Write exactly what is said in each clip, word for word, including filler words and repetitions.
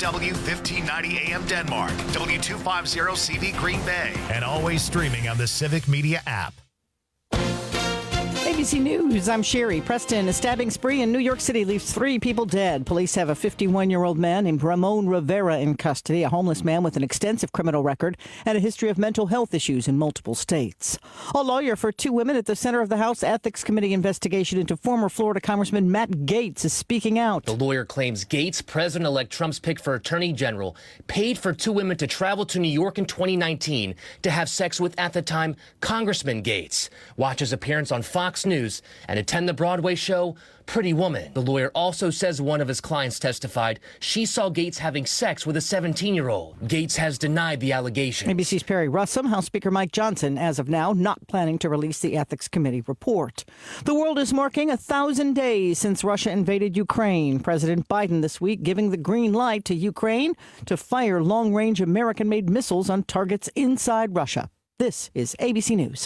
W fifteen ninety A M Denmark, W two fifty C V Green Bay, and always streaming on the Civic Media app. A B C News, I'm Sherry. Preston, a stabbing spree in New York City leaves three people dead. Police have a fifty-one-year-old man named Ramon Rivera in custody, a homeless man with an extensive criminal record and a history of mental health issues in multiple states. A lawyer for two women at the center of the House Ethics Committee investigation into former Florida Congressman Matt Gaetz is speaking out. The lawyer claims Gaetz, President-elect Trump's pick for Attorney General, paid for two women to travel to New York in twenty nineteen to have sex with, at the time, Congressman Gaetz. Watch his appearance on Fox News and attend the Broadway show Pretty Woman. The lawyer also says one of his clients testified she saw Gaetz having sex with a seventeen-year-old. Gaetz has denied the allegation. A B C's Perry Russum, House Speaker Mike Johnson, as of now, not planning to release the Ethics Committee report. The world is marking a thousand days since Russia invaded Ukraine. President Biden this week giving the green light to Ukraine to fire long-range American-made missiles on targets inside Russia. This is A B C News.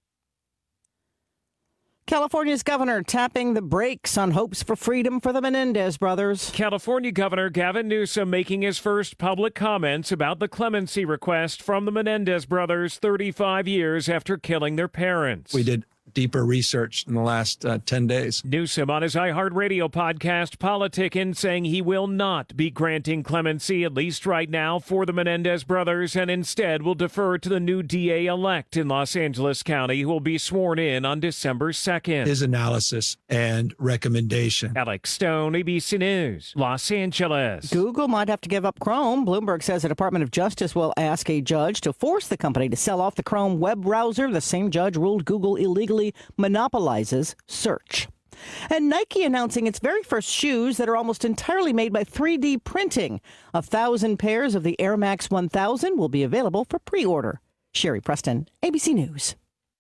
California's governor tapping the brakes on hopes for freedom for the Menendez brothers. California Governor Gavin Newsom making his first public comments about the clemency request from the Menendez brothers thirty-five years after killing their parents. We did deeper research in the last uh, ten days. Newsom on his iHeartRadio podcast, Politickin', saying he will not be granting clemency, at least right now, for the Menendez brothers, and instead will defer to the new D A-elect in Los Angeles County, who will be sworn in on December second. His analysis and recommendation. Alex Stone, A B C News, Los Angeles. Google might have to give up Chrome. Bloomberg says the Department of Justice will ask a judge to force the company to sell off the Chrome web browser. The same judge ruled Google illegally monopolizes search. And Nike announcing its very first shoes that are almost entirely made by three D printing. A thousand pairs of the Air Max one thousand will be available for pre-order. Sherry Preston, A B C News.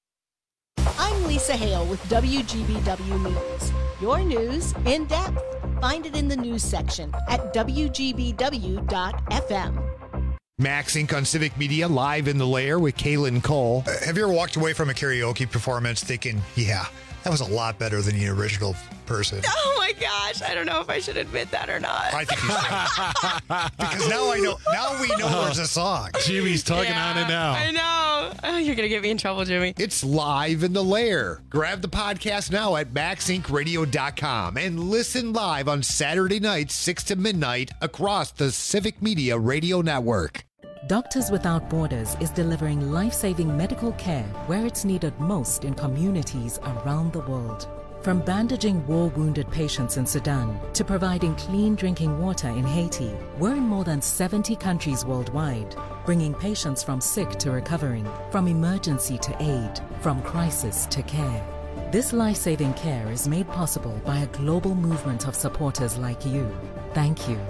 I'm Lisa Hale with W G B W News. Your news in depth. Find it in the news section at W G B W dot F M. Max Incorporated on Civic Media, live in the lair with Kaylin Cole. Uh, have you ever walked away from a karaoke performance thinking, yeah, that was a lot better than the original person? Oh my gosh, I don't know if I should admit that or not. I think you should. Because now I know, now we know there's a song. Jimmy's tugging Yeah, on it now. I know. Oh, you're going to get me in trouble, Jimmy. It's live in the lair. Grab the podcast now at max inc radio dot com and listen live on Saturday nights, six to midnight, across the Civic Media Radio Network. Doctors Without Borders is delivering life-saving medical care where it's needed most in communities around the world. From bandaging war-wounded patients in Sudan to providing clean drinking water in Haiti, we're in more than seventy countries worldwide, bringing patients from sick to recovering, from emergency to aid, from crisis to care. This life-saving care is made possible by a global movement of supporters like you. Thank you.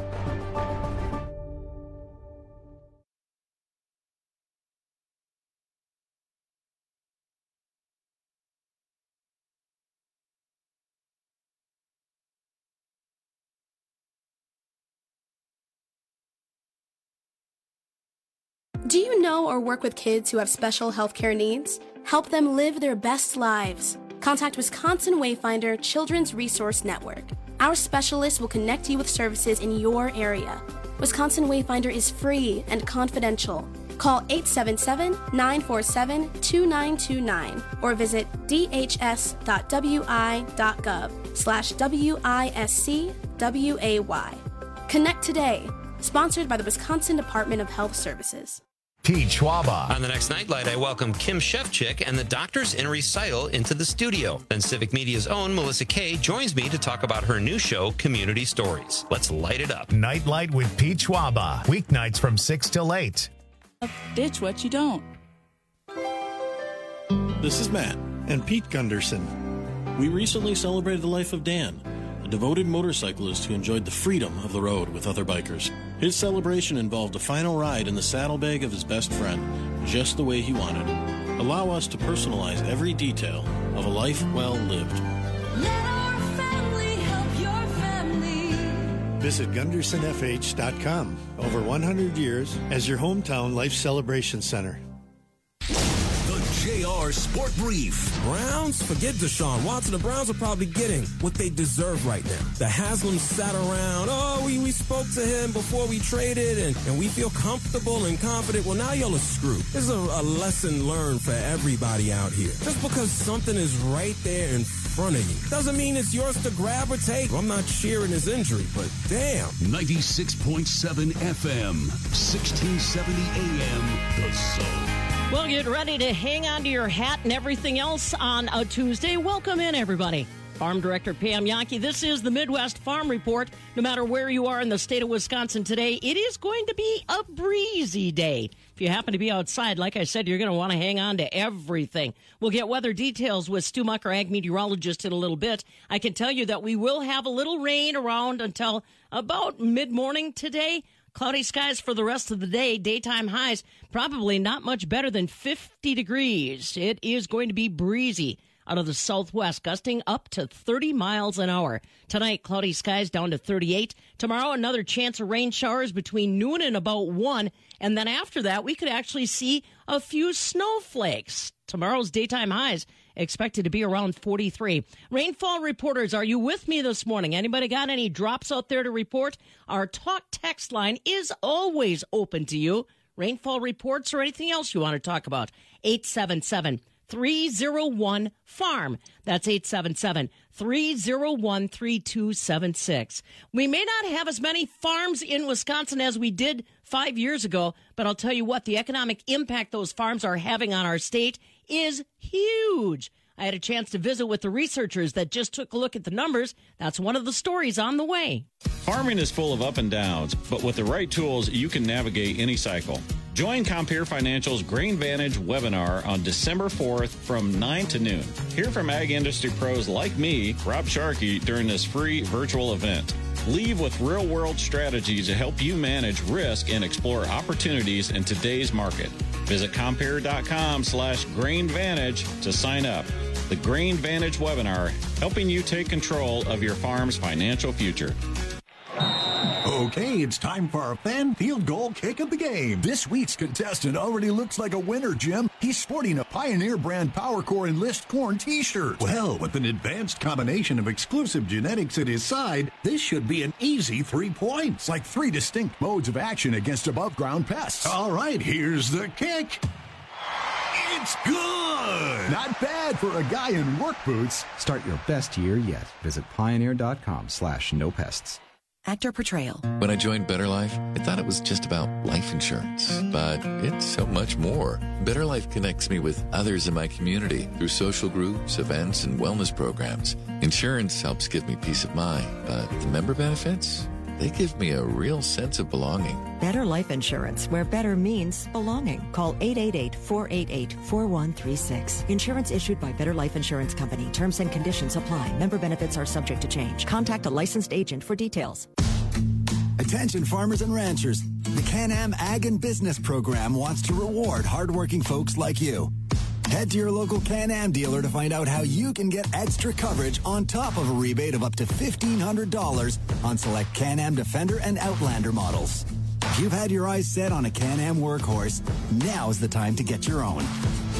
Do you know or work with kids who have special healthcare needs? Help them live their best lives. Contact Wisconsin Wayfinder Children's Resource Network. Our specialists will connect you with services in your area. Wisconsin Wayfinder is free and confidential. Call eight seven seven, nine four seven, two nine two nine or visit d h s dot w i dot gov slash W I S C W A Y. Connect today. Sponsored by the Wisconsin Department of Health Services. Pete Schwaba. On the next Nightlight, I welcome Kim Shevchik and the Doctors in Recital into the studio. Then Civic Media's own Melissa Kay joins me to talk about her new show, Community Stories. Let's light it up. Nightlight with Pete Schwaba. Weeknights from six till eight. Ditch what you don't. This is Matt and Pete Gunderson. We recently celebrated the life of Dan, a devoted motorcyclist who enjoyed the freedom of the road with other bikers. His celebration involved a final ride in the saddlebag of his best friend, just the way he wanted. Allow us to personalize every detail of a life well lived. Let our family help your family. Visit Gunderson F H dot com. Over one hundred years as your hometown life celebration center. The J our Sport Brief. Browns? Forget Deshaun Watson. The Browns are probably getting what they deserve right now. The Haslam sat around, oh, we, we spoke to him before we traded, and, and we feel comfortable and confident. Well, now y'all are screwed. This is a, a lesson learned for everybody out here. Just because something is right there in front of you doesn't mean it's yours to grab or take. I'm not cheering his injury, but damn. ninety-six point seven F M, sixteen seventy A M, The Soul. Well, get ready to hang on to your hat and everything else on a Tuesday. Welcome in, everybody. Farm Director Pam Jahnke. This is the Midwest Farm Report. No matter where you are in the state of Wisconsin today, it is going to be a breezy day. If you happen to be outside, like I said, you're going to want to hang on to everything. We'll get weather details with Stu Mucker, ag meteorologist, in a little bit. I can tell you that we will have a little rain around until about mid-morning today. Cloudy skies for the rest of the day. Daytime highs probably not much better than fifty degrees. It is going to be breezy out of the southwest, gusting up to thirty miles an hour. Tonight, cloudy skies down to thirty-eight. Tomorrow, another chance of rain showers between noon and about one. And then after that, we could actually see a few snowflakes. Tomorrow's daytime highs expected to be around forty-three. Rainfall reporters, are you with me this morning? Anybody got any drops out there to report? Our talk text line is always open to you. Rainfall reports or anything else you want to talk about. eight seven seven, three oh one, farm. That's eight seven seven, three oh one, three two seven six. We may not have as many farms in Wisconsin as we did five years ago, but I'll tell you what, the economic impact those farms are having on our state is huge. I had a chance to visit with the researchers that just took a look at the numbers. That's one of the stories on the way. Farming is full of up and downs, but with the right tools, you can navigate any cycle. Join Compeer Financial's Grain Vantage webinar on December fourth from nine to noon. Hear from ag industry pros like me, Rob Sharkey, during this free virtual event. Leave with real-world strategies to help you manage risk and explore opportunities in today's market. Visit Compeer.com slash Grain Vantage to sign up. The Grain Vantage webinar, helping you take control of your farm's financial future. Okay, it's time for our fan field goal kick of the game. This week's contestant already looks like a winner, Jim. He's sporting a Pioneer brand PowerCore Enlist Corn t-shirt. Well, with an advanced combination of exclusive genetics at his side, this should be an easy three points, like three distinct modes of action against above-ground pests. All right, here's the kick. It's good! Not bad for a guy in work boots. Start your best year yet. Visit Pioneer.com slash no pests. Actor portrayal. When I joined Better Life, I thought it was just about life insurance, but it's so much more. Better Life connects me with others in my community through social groups, events, and wellness programs. Insurance helps give me peace of mind, but the member benefits, they give me a real sense of belonging. Better Life Insurance, where better means belonging. Call eight eight eight, four eight eight, four one three six. Insurance issued by Better Life Insurance Company. Terms and conditions apply. Member benefits are subject to change. Contact a licensed agent for details. Attention farmers and ranchers. The Can-Am Ag and Business Program wants to reward hardworking folks like you. Head to your local Can-Am dealer to find out how you can get extra coverage on top of a rebate of up to fifteen hundred dollars on select Can-Am Defender and Outlander models. If you've had your eyes set on a Can-Am workhorse, now's the time to get your own.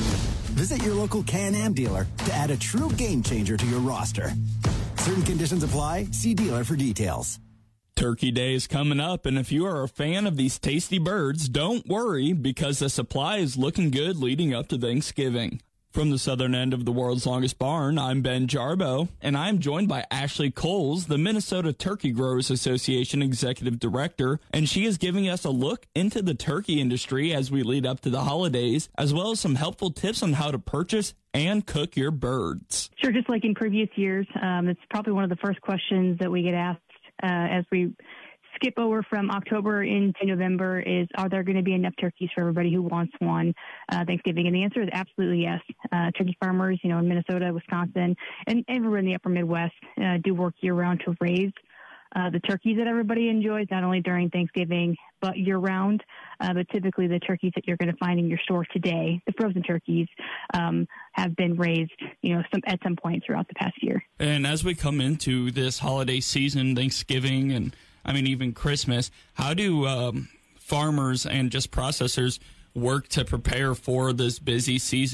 Visit your local Can-Am dealer to add a true game changer to your roster. Certain conditions apply. See dealer for details. Turkey Day is coming up, and if you are a fan of these tasty birds, don't worry, because the supply is looking good leading up to Thanksgiving. From the southern end of the world's longest barn, I'm Ben Jarbo, and I'm joined by Ashley Coles, the Minnesota Turkey Growers Association Executive Director, and she is giving us a look into the turkey industry as we lead up to the holidays, as well as some helpful tips on how to purchase and cook your birds. Sure, just like in previous years, um, it's probably one of the first questions that we get asked Uh, as we skip over from October into November is, are there going to be enough turkeys for everybody who wants one uh, Thanksgiving? And the answer is absolutely yes. Uh, turkey farmers, you know, in Minnesota, Wisconsin, and everywhere in the upper Midwest uh, do work year-round to raise uh, the turkeys that everybody enjoys, not only during Thanksgiving, but year-round. Uh, but typically the turkeys that you're going to find in your store today, the frozen turkeys, um, have been raised, you know, some, at some point throughout the past year. And as we come into this holiday season, Thanksgiving, and I mean, even Christmas, how do um, farmers and just processors work to prepare for this busy season?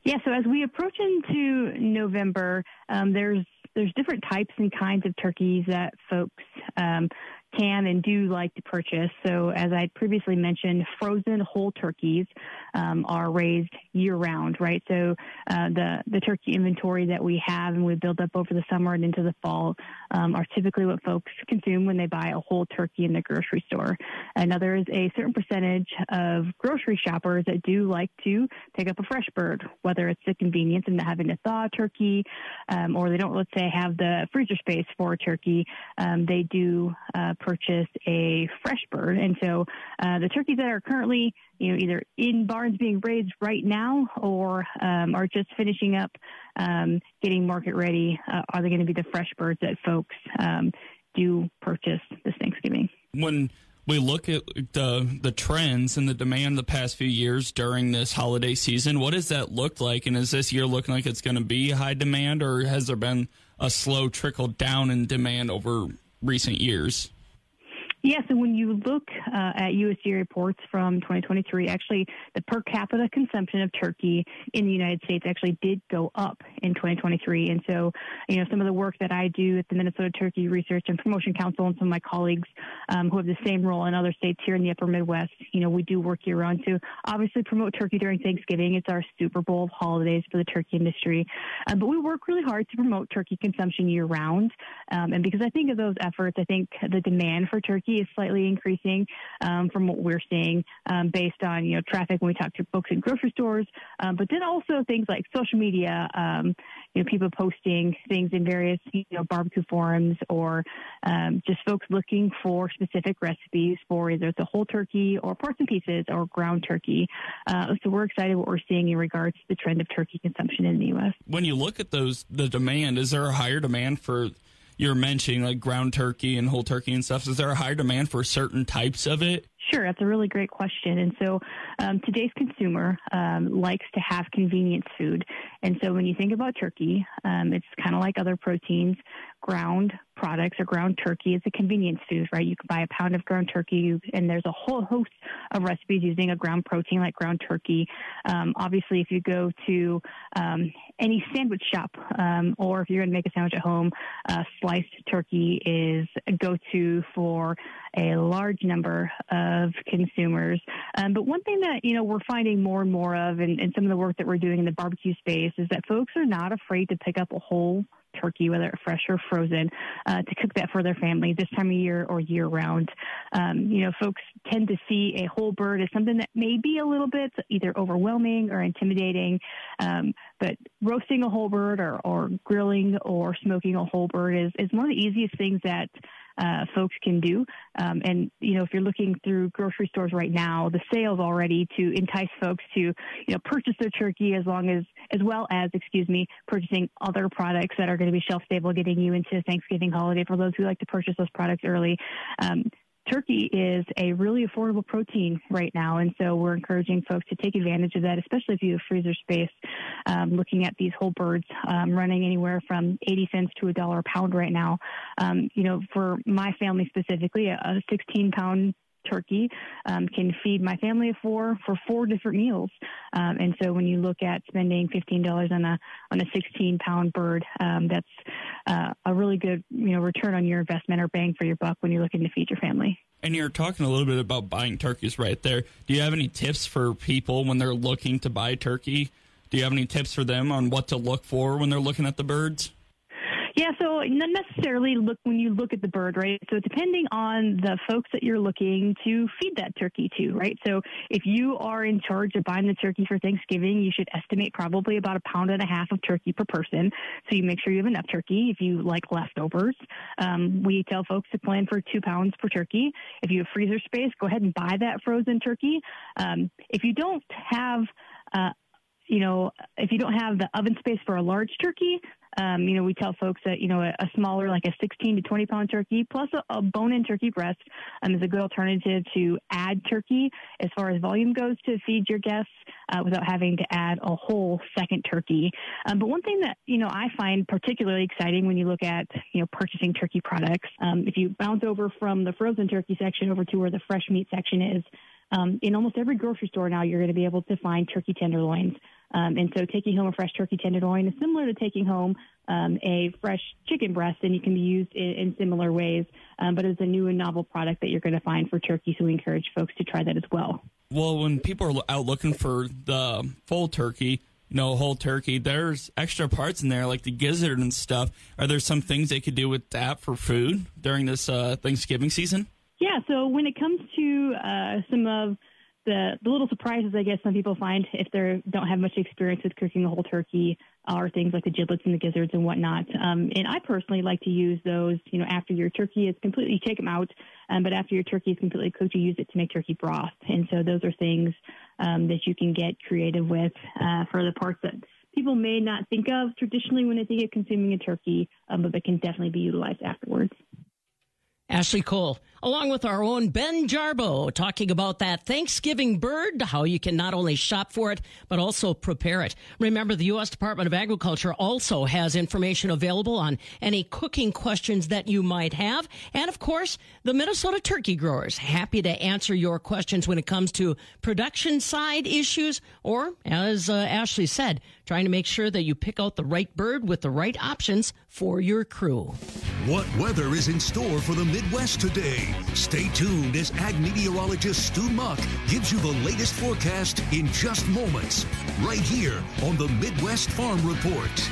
Yeah, so as we approach into November, um, there's there's different types and kinds of turkeys that folks um, can and do like to purchase. So as I previously mentioned, frozen whole turkeys um, are raised year-round, right? So uh, the, the turkey inventory that we have and we build up over the summer and into the fall um, are typically what folks consume when they buy a whole turkey in the grocery store. And now there is a certain percentage of grocery shoppers that do like to pick up a fresh bird, whether it's the convenience of not having to thaw a turkey um, or they don't, let's say, have the freezer space for a turkey. Um, they do uh, purchase a fresh bird. And so uh, the turkeys that are currently, you know, either in barns being raised right now or um, are just finishing up um, getting market ready, uh, are they going to be the fresh birds that folks um, do purchase this Thanksgiving? When we look at the the trends and the demand the past few years during this holiday season, what does that look like? And is this year looking like it's going to be high demand, or has there been a slow trickle down in demand over recent years? Yes, and when you look uh, at U S D A reports from twenty twenty-three, actually the per capita consumption of turkey in the United States actually did go up in twenty twenty-three. And so, you know, some of the work that I do at the Minnesota Turkey Research and Promotion Council and some of my colleagues um, who have the same role in other states here in the upper Midwest, you know, we do work year round to obviously promote turkey during Thanksgiving. It's our Super Bowl of holidays for the turkey industry. Um, but we work really hard to promote turkey consumption year round. Um, and because I think of those efforts, I think the demand for turkey is slightly increasing um, from what we're seeing um, based on, you know, traffic when we talk to folks in grocery stores, um, but then also things like social media, um, you know, people posting things in various, you know, barbecue forums or um, just folks looking for specific recipes for either the whole turkey or parts and pieces or ground turkey. Uh, so we're excited what we're seeing in regards to the trend of turkey consumption in the U S. When you look at those, the demand, is there a higher demand for, you're mentioning like ground turkey and whole turkey and stuff, is there a higher demand for certain types of it? Sure, that's a really great question. And so um, today's consumer um, likes to have convenience food. And so when you think about turkey, um, it's kind of like other proteins. Ground products or ground turkey is a convenience food, right? You can buy a pound of ground turkey, and there's a whole host of recipes using a ground protein like ground turkey. Um, obviously, if you go to um, any sandwich shop um, or if you're going to make a sandwich at home, uh, sliced turkey is a go-to for a large number of consumers. Um, but one thing that, you know, we're finding more and more of in, in some of the work that we're doing in the barbecue space is that folks are not afraid to pick up a whole turkey, whether it's fresh or frozen, uh, to cook that for their family this time of year or year round. Um, you know, folks tend to see a whole bird as something that may be a little bit either overwhelming or intimidating. Um, but roasting a whole bird or, or grilling or smoking a whole bird is, is one of the easiest things that Uh, folks can do. Um, and, you know, if you're looking through grocery stores right now, the sales already to entice folks to, you know, purchase their turkey as long as, as well as, excuse me, purchasing other products that are going to be shelf stable, getting you into Thanksgiving holiday for those who like to purchase those products early. Um, Turkey is a really affordable protein right now, and so we're encouraging folks to take advantage of that, especially if you have freezer space. Um, looking at these whole birds um, running anywhere from eighty cents to a dollar a pound right now. Um, you know, for my family specifically, a sixteen-pound turkey um, can feed my family of four for four different meals. Um, and so when you look at spending fifteen dollars on a on a sixteen-pound bird, um, that's uh, a really good, you know, return on your investment or bang for your buck when you're looking to feed your family. And you're talking a little bit about buying turkeys right there. Do you have any tips for people when they're looking to buy turkey? Do you have any tips for them on what to look for when they're looking at the birds? Yeah, so not necessarily look when you look at the bird, right? So depending on the folks that you're looking to feed that turkey to, right? So if you are in charge of buying the turkey for Thanksgiving, you should estimate probably about a pound and a half of turkey per person. So you make sure you have enough turkey. If you like leftovers, um, we tell folks to plan for two pounds per turkey. If you have freezer space, go ahead and buy that frozen turkey. Um, if you don't have uh, you know, if you don't have the oven space for a large turkey, um, you know, we tell folks that, you know, a, a smaller, like a sixteen to twenty pound turkey plus a, a bone-in turkey breast um, is a good alternative to add turkey as far as volume goes to feed your guests uh, without having to add a whole second turkey. Um, but one thing that, you know, I find particularly exciting when you look at, you know, purchasing turkey products, um, if you bounce over from the frozen turkey section over to where the fresh meat section is, Um, in almost every grocery store now, you're going to be able to find turkey tenderloins. Um, and so taking home a fresh turkey tenderloin is similar to taking home um, a fresh chicken breast, and you can be used in, in similar ways. Um, but it's a new and novel product that you're going to find for turkey, so we encourage folks to try that as well. Well, when people are out looking for the full turkey, you know, whole turkey, there's extra parts in there like the gizzard and stuff. Are there some things they could do with that for food during this uh, Thanksgiving season? Yeah, so when it comes to uh, some of the, the little surprises, I guess some people find if they don't have much experience with cooking the whole turkey, are things like the giblets and the gizzards and whatnot. Um, and I personally like to use those, you know, after your turkey is completely, you take them out, um, but after your turkey is completely cooked, you use it to make turkey broth. And so those are things um, that you can get creative with uh, for the parts that people may not think of traditionally when they think of consuming a turkey, um, but that can definitely be utilized afterwards. Ashley Cole, along with our own Ben Jarbo, talking about that Thanksgiving bird, how you can not only shop for it, but also prepare it. Remember, the U S Department of Agriculture also has information available on any cooking questions that you might have. And, of course, the Minnesota turkey growers, happy to answer your questions when it comes to production side issues or, as uh, Ashley said, trying to make sure that you pick out the right bird with the right options for your crew. What weather is in store for the Midwest today? Stay tuned as ag meteorologist Stu Muck gives you the latest forecast in just moments, right here on the Midwest Farm Report.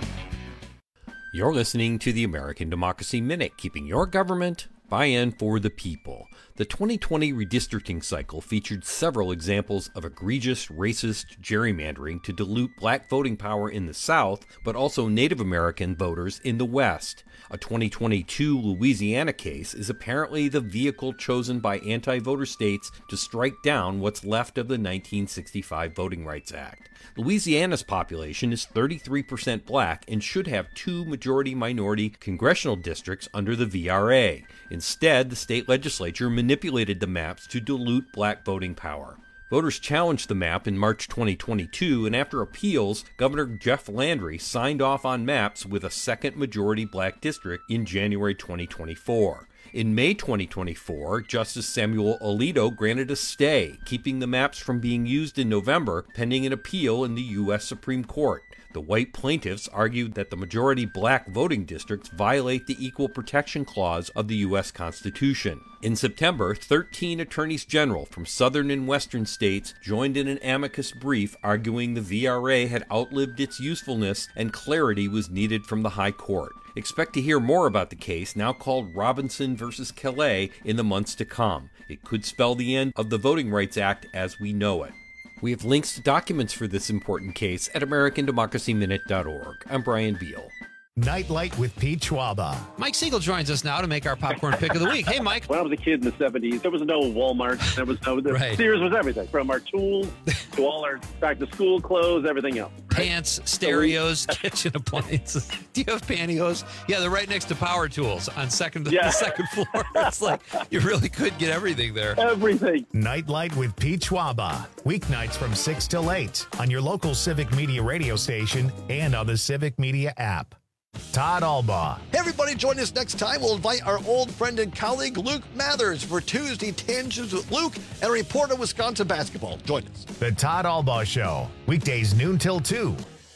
You're listening to the American Democracy Minute, keeping your government by and for the people. The twenty twenty redistricting cycle featured several examples of egregious racist gerrymandering to dilute black voting power in the South, but also Native American voters in the West. A twenty twenty-two Louisiana case is apparently the vehicle chosen by anti-voter states to strike down what's left of the nineteen sixty-five Voting Rights Act. Louisiana's population is thirty-three percent black and should have two majority-minority congressional districts under the V R A. Instead, the state legislature manipulated the maps to dilute black voting power. Voters challenged the map in March twenty twenty-two, and after appeals, Governor Jeff Landry signed off on maps with a second majority black district in January twenty twenty-four. In May twenty twenty-four, Justice Samuel Alito granted a stay, keeping the maps from being used in November, pending an appeal in the U S Supreme Court. The white plaintiffs argued that the majority black voting districts violate the Equal Protection Clause of the U S Constitution. In September, thirteen attorneys general from southern and western states joined in an amicus brief arguing the V R A had outlived its usefulness and clarity was needed from the High Court. Expect to hear more about the case, now called Robinson versus Calais, in the months to come. It could spell the end of the Voting Rights Act as we know it. We have links to documents for this important case at American Democracy Minute dot org. I'm Brian Beal. Nightlight with Pete Schwaba. Mike Siegel joins us now to make our popcorn pick of the week. Hey, Mike. When I was a kid in the seventies, there was no Walmart. There was no, right. Sears was everything, from our tools to all our back-to-school clothes, everything else. Right? Pants, stereos, kitchen appliances. Do you have pantyhose? Yeah, they're right next to power tools on second, yeah. the second floor. It's like you really could get everything there. Everything. Nightlight with Pete Schwaba. Weeknights from six till eight on your local Civic Media radio station and on the Civic Media app. Todd Albaugh. Hey, everybody, join us next time. We'll invite our old friend and colleague, Luke Mathers, for Tuesday Tangents with Luke and a report of Wisconsin basketball. Join us. The Todd Albaugh Show, weekdays noon till two.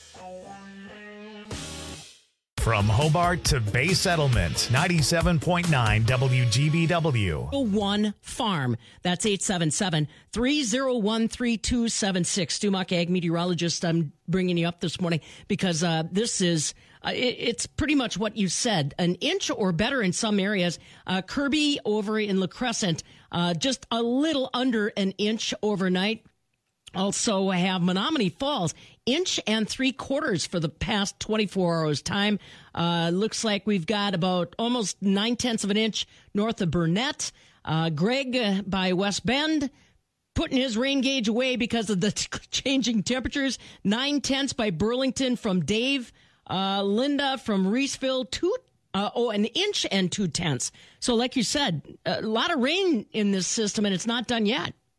From Hobart to Bay Settlement, ninety-seven point nine W G B W. One Farm. That's eight seven seven, three oh one, three two seven six. Stu Muck, ag meteorologist. I'm bringing you up this morning because uh, this is, uh, it, it's pretty much what you said. An inch or better in some areas. Uh, Kirby over in La Crescent, uh, just a little under an inch overnight. Also have Menominee Falls, inch and three quarters for the past twenty-four hours time. Uh, looks like we've got about almost nine tenths of an inch north of Burnett. Uh, Greg uh, by West Bend putting his rain gauge away because of the t- changing temperatures. Nine tenths by Burlington from Dave. Uh, Linda from Reeseville, two Uh, oh, an inch and two tenths. So like you said, a lot of rain in this system, and it's not done yet.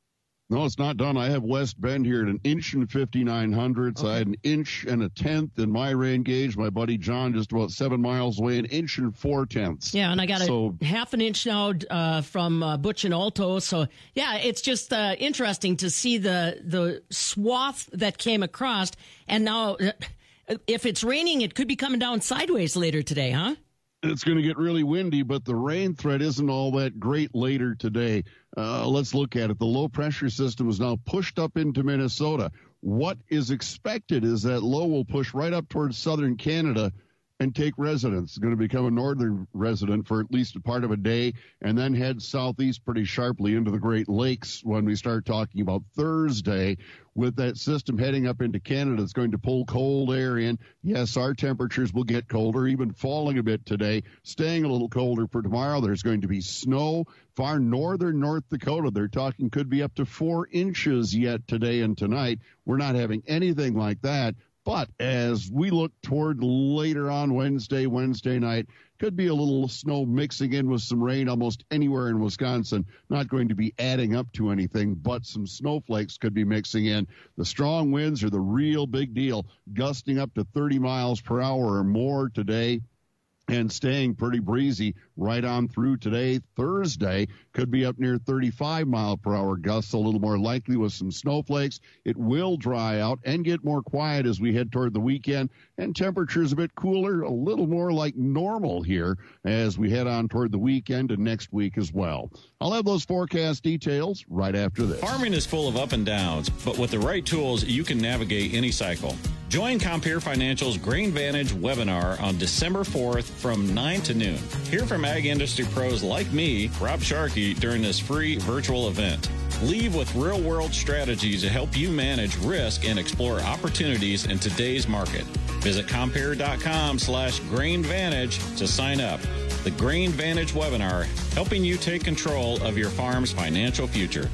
No, it's not done. I have West Bend here at an inch and fifty-nine hundredths. Okay. I had an inch and a tenth in my rain gauge. My buddy John, just about seven miles away, an inch and four tenths. Yeah, and I got so, a half an inch now uh, from uh, Butch and Alto. So, yeah, it's just uh, interesting to see the, the swath that came across. And now, uh, if it's raining, it could be coming down sideways later today, huh? It's going to get really windy, but the rain threat isn't all that great later today. Uh, let's look at it. The low-pressure system is now pushed up into Minnesota. What is expected is that low will push right up towards southern Canada and take residence. It's going to become a northern resident for at least a part of a day and then head southeast pretty sharply into the Great Lakes when we start talking about Thursday. With that system heading up into Canada, it's going to pull cold air in. Yes, our temperatures will get colder, even falling a bit today, staying a little colder for tomorrow. There's going to be snow. Far northern North Dakota, they're talking could be up to four inches yet today and tonight. We're not having anything like that. But as we look toward later on Wednesday, Wednesday night, could be a little snow mixing in with some rain almost anywhere in Wisconsin. Not going to be adding up to anything, but some snowflakes could be mixing in. The strong winds are the real big deal, gusting up to thirty miles per hour or more today, and staying pretty breezy right on through today. Thursday could be up near thirty-five mile per hour gusts, a little more likely with some snowflakes. It will dry out and get more quiet as we head toward the weekend, and temperatures a bit cooler, a little more like normal here as we head on toward the weekend and next week as well. I'll have those forecast details right after this. Farming is full of up and downs, but with the right tools, you can navigate any cycle. Join Compeer Financial's Grain Vantage webinar on December fourth from nine to noon. Hear from ag industry pros like me, Rob Sharkey, during this free virtual event. Leave with real-world strategies to help you manage risk and explore opportunities in today's market. Visit Compeer.com slash Grain Vantage to sign up. The Grain Vantage webinar, helping you take control of your farm's financial future.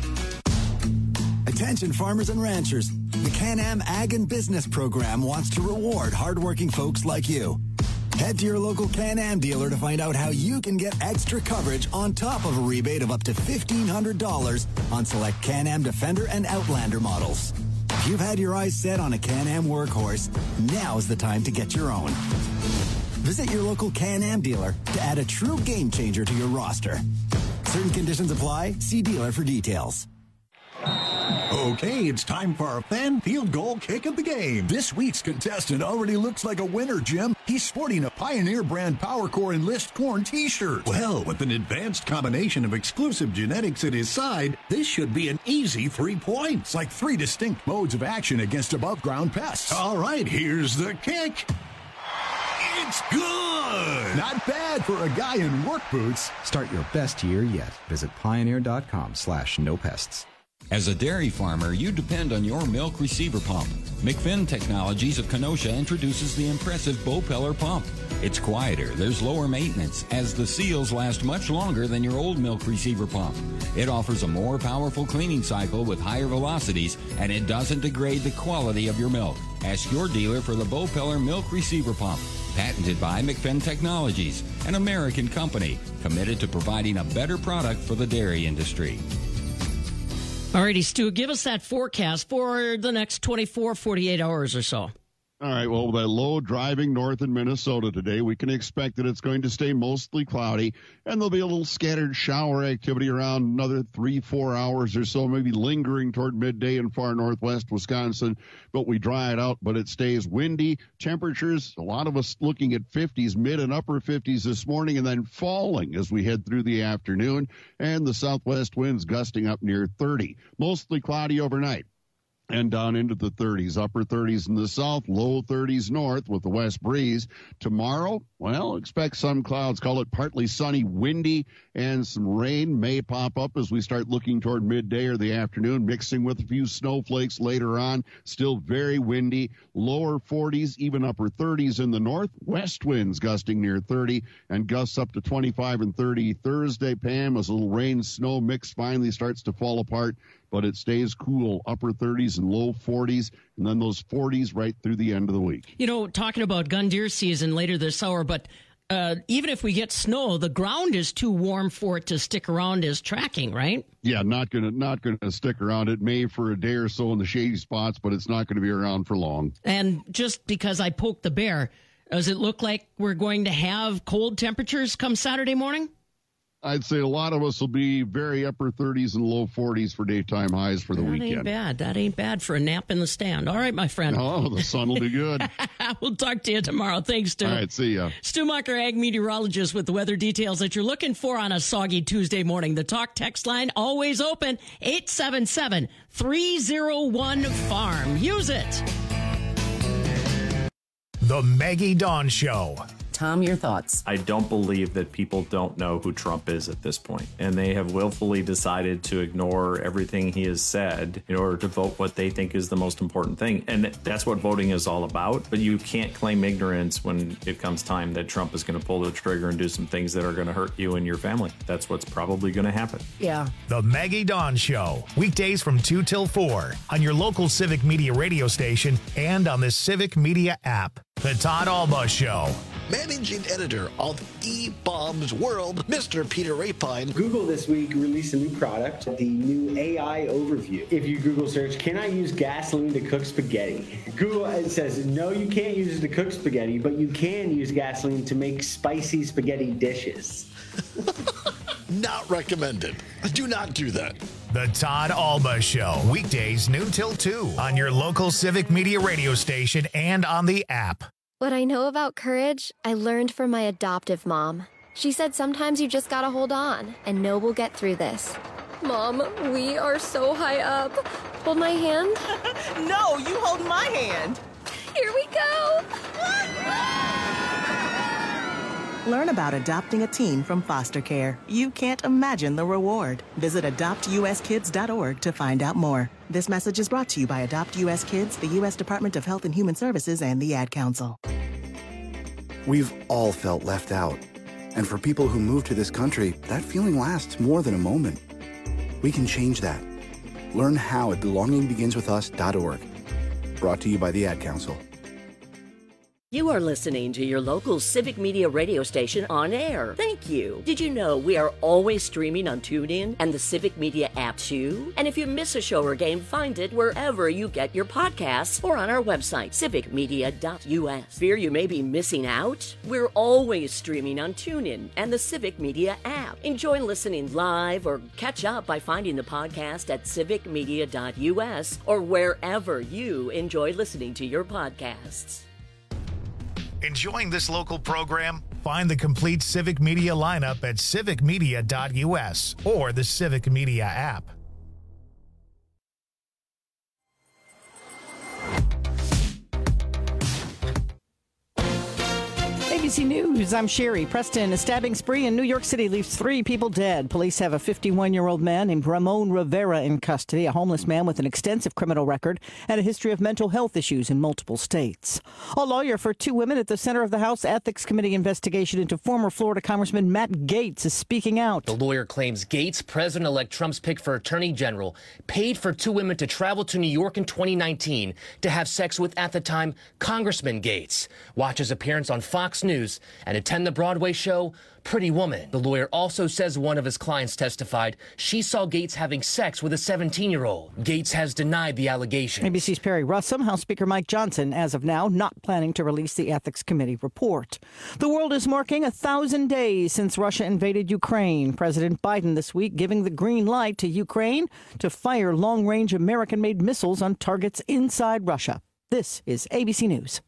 Attention farmers and ranchers. The Can-Am Ag and Business Program wants to reward hardworking folks like you. Head to your local Can-Am dealer to find out how you can get extra coverage on top of a rebate of up to fifteen hundred dollars on select Can-Am Defender and Outlander models. If you've had your eyes set on a Can-Am workhorse, now's the time to get your own. Visit your local Can-Am dealer to add a true game changer to your roster. Certain conditions apply. See dealer for details. Okay, it's time for our fan field goal kick of the game. This week's contestant already looks like a winner, Jim. He's sporting a Pioneer brand PowerCore Enlist Corn t-shirt. Well, with an advanced combination of exclusive genetics at his side, this should be an easy three points, like three distinct modes of action against above-ground pests. All right, here's the kick. It's good! Not bad for a guy in work boots. Start your best year yet. Visit Pioneer.com slash no pests. As a dairy farmer, you depend on your milk receiver pump. McFinn Technologies of Kenosha introduces the impressive Bopeller pump. It's quieter, there's lower maintenance, as the seals last much longer than your old milk receiver pump. It offers a more powerful cleaning cycle with higher velocities, and it doesn't degrade the quality of your milk. Ask your dealer for the Bopeller milk receiver pump. Patented by McFinn Technologies, an American company committed to providing a better product for the dairy industry. All righty, Stu, give us that forecast for the next twenty-four, forty-eight hours or so. All right, well, with that low driving north in Minnesota today, we can expect that it's going to stay mostly cloudy, and there'll be a little scattered shower activity around another three, four hours or so, maybe lingering toward midday in far northwest Wisconsin, but we dry it out, but it stays windy. Temperatures, a lot of us looking at fifties, mid and upper fifties this morning, and then falling as we head through the afternoon, and the southwest winds gusting up near thirty. Mostly cloudy overnight. And down into the thirties, upper thirties in the south, low thirties north with the west breeze. Tomorrow, well, expect some clouds, call it partly sunny, windy, and some rain may pop up as we start looking toward midday or the afternoon, mixing with a few snowflakes later on. Still very windy, lower forties, even upper thirties in the north. West winds gusting near thirty, and gusts up to twenty-five and thirty Thursday, Pam, as a little rain snow mix finally starts to fall apart. But it stays cool, upper thirties and low forties, and then those forties right through the end of the week. You know, talking about gun deer season later this hour, but uh, even if we get snow, the ground is too warm for it to stick around as tracking, right? Yeah, not gonna not gonna stick around. It may for a day or so in the shady spots, but it's not going to be around for long. And just because I poked the bear, does it look like we're going to have cold temperatures come Saturday morning? I'd say a lot of us will be very upper thirties and low forties for daytime highs for the that weekend. That ain't bad. That ain't bad for a nap in the stand. All right, my friend. Oh, the sun will be good. We'll talk to you tomorrow. Thanks, Stu. All right, see ya. Stu Mucker, ag meteorologist, with the weather details that you're looking for on a soggy Tuesday morning. The talk text line always open, eight seven seven, three oh one, farm. Use it. The Maggie Dawn Show. Tom, your thoughts? I don't believe that people don't know who Trump is at this point, and they have willfully decided to ignore everything he has said in order to vote what they think is the most important thing. And that's what voting is all about. But you can't claim ignorance when it comes time that Trump is going to pull the trigger and do some things that are going to hurt you and your family. That's what's probably going to happen. Yeah. The Maggie Dawn Show, weekdays from two till four on your local Civic Media radio station and on the Civic Media app. The Todd Alba Show. Managing editor of E-Bombs World, Mister Peter Rapine. Google this week released a new product, the new A I Overview. If you Google search, can I use gasoline to cook spaghetti? Google it says, no, you can't use it to cook spaghetti, but you can use gasoline to make spicy spaghetti dishes. Not recommended. Do not do that. The Todd Alba Show, weekdays noon till two on your local Civic Media radio station and on the app. What I know about courage, I learned from my adoptive mom. She said sometimes you just gotta hold on and know we'll get through this. Mom, we are so high up. Hold my hand. No, you hold my hand. Here we go. Learn about adopting a teen from foster care. You can't imagine the reward. Visit adopt u s kids dot org to find out more. This message is brought to you by Adopt U S Kids, the U S Department of Health and Human Services, and the Ad Council. We've all felt left out. And for people who move to this country, that feeling lasts more than a moment. We can change that. Learn how at belonging begins with us dot org. Brought to you by the Ad Council. You are listening to your local Civic Media radio station on air. Thank you. Did you know we are always streaming on TuneIn and the Civic Media app too? And if you miss a show or game, find it wherever you get your podcasts or on our website, civic media dot u s. Fear you may be missing out? We're always streaming on TuneIn and the Civic Media app. Enjoy listening live or catch up by finding the podcast at civic media dot u s or wherever you enjoy listening to your podcasts. Enjoying this local program? Find the complete Civic Media lineup at civic media dot u s or the Civic Media app. A B C News, I'm Sherry. Preston, a stabbing spree in New York City leaves three people dead. Police have a fifty-one-year-old man named Ramon Rivera in custody, a homeless man with an extensive criminal record and a history of mental health issues in multiple states. A lawyer for two women at the center of the House Ethics Committee investigation into former Florida Congressman Matt Gaetz is speaking out. The lawyer claims Gaetz, President-elect Trump's pick for attorney general, paid for two women to travel to New York in twenty nineteen to have sex with, at the time, Congressman Gaetz. Watch his appearance on Fox News and attend the Broadway show Pretty Woman. The lawyer also says one of his clients testified she saw Gaetz having sex with a seventeen-year-old. Gaetz has denied the allegation. A B C's Perry Russum, House Speaker Mike Johnson, as of now, not planning to release the Ethics Committee report. The world is marking a thousand days since Russia invaded Ukraine. President Biden this week giving the green light to Ukraine to fire long-range American-made missiles on targets inside Russia. This is A B C News.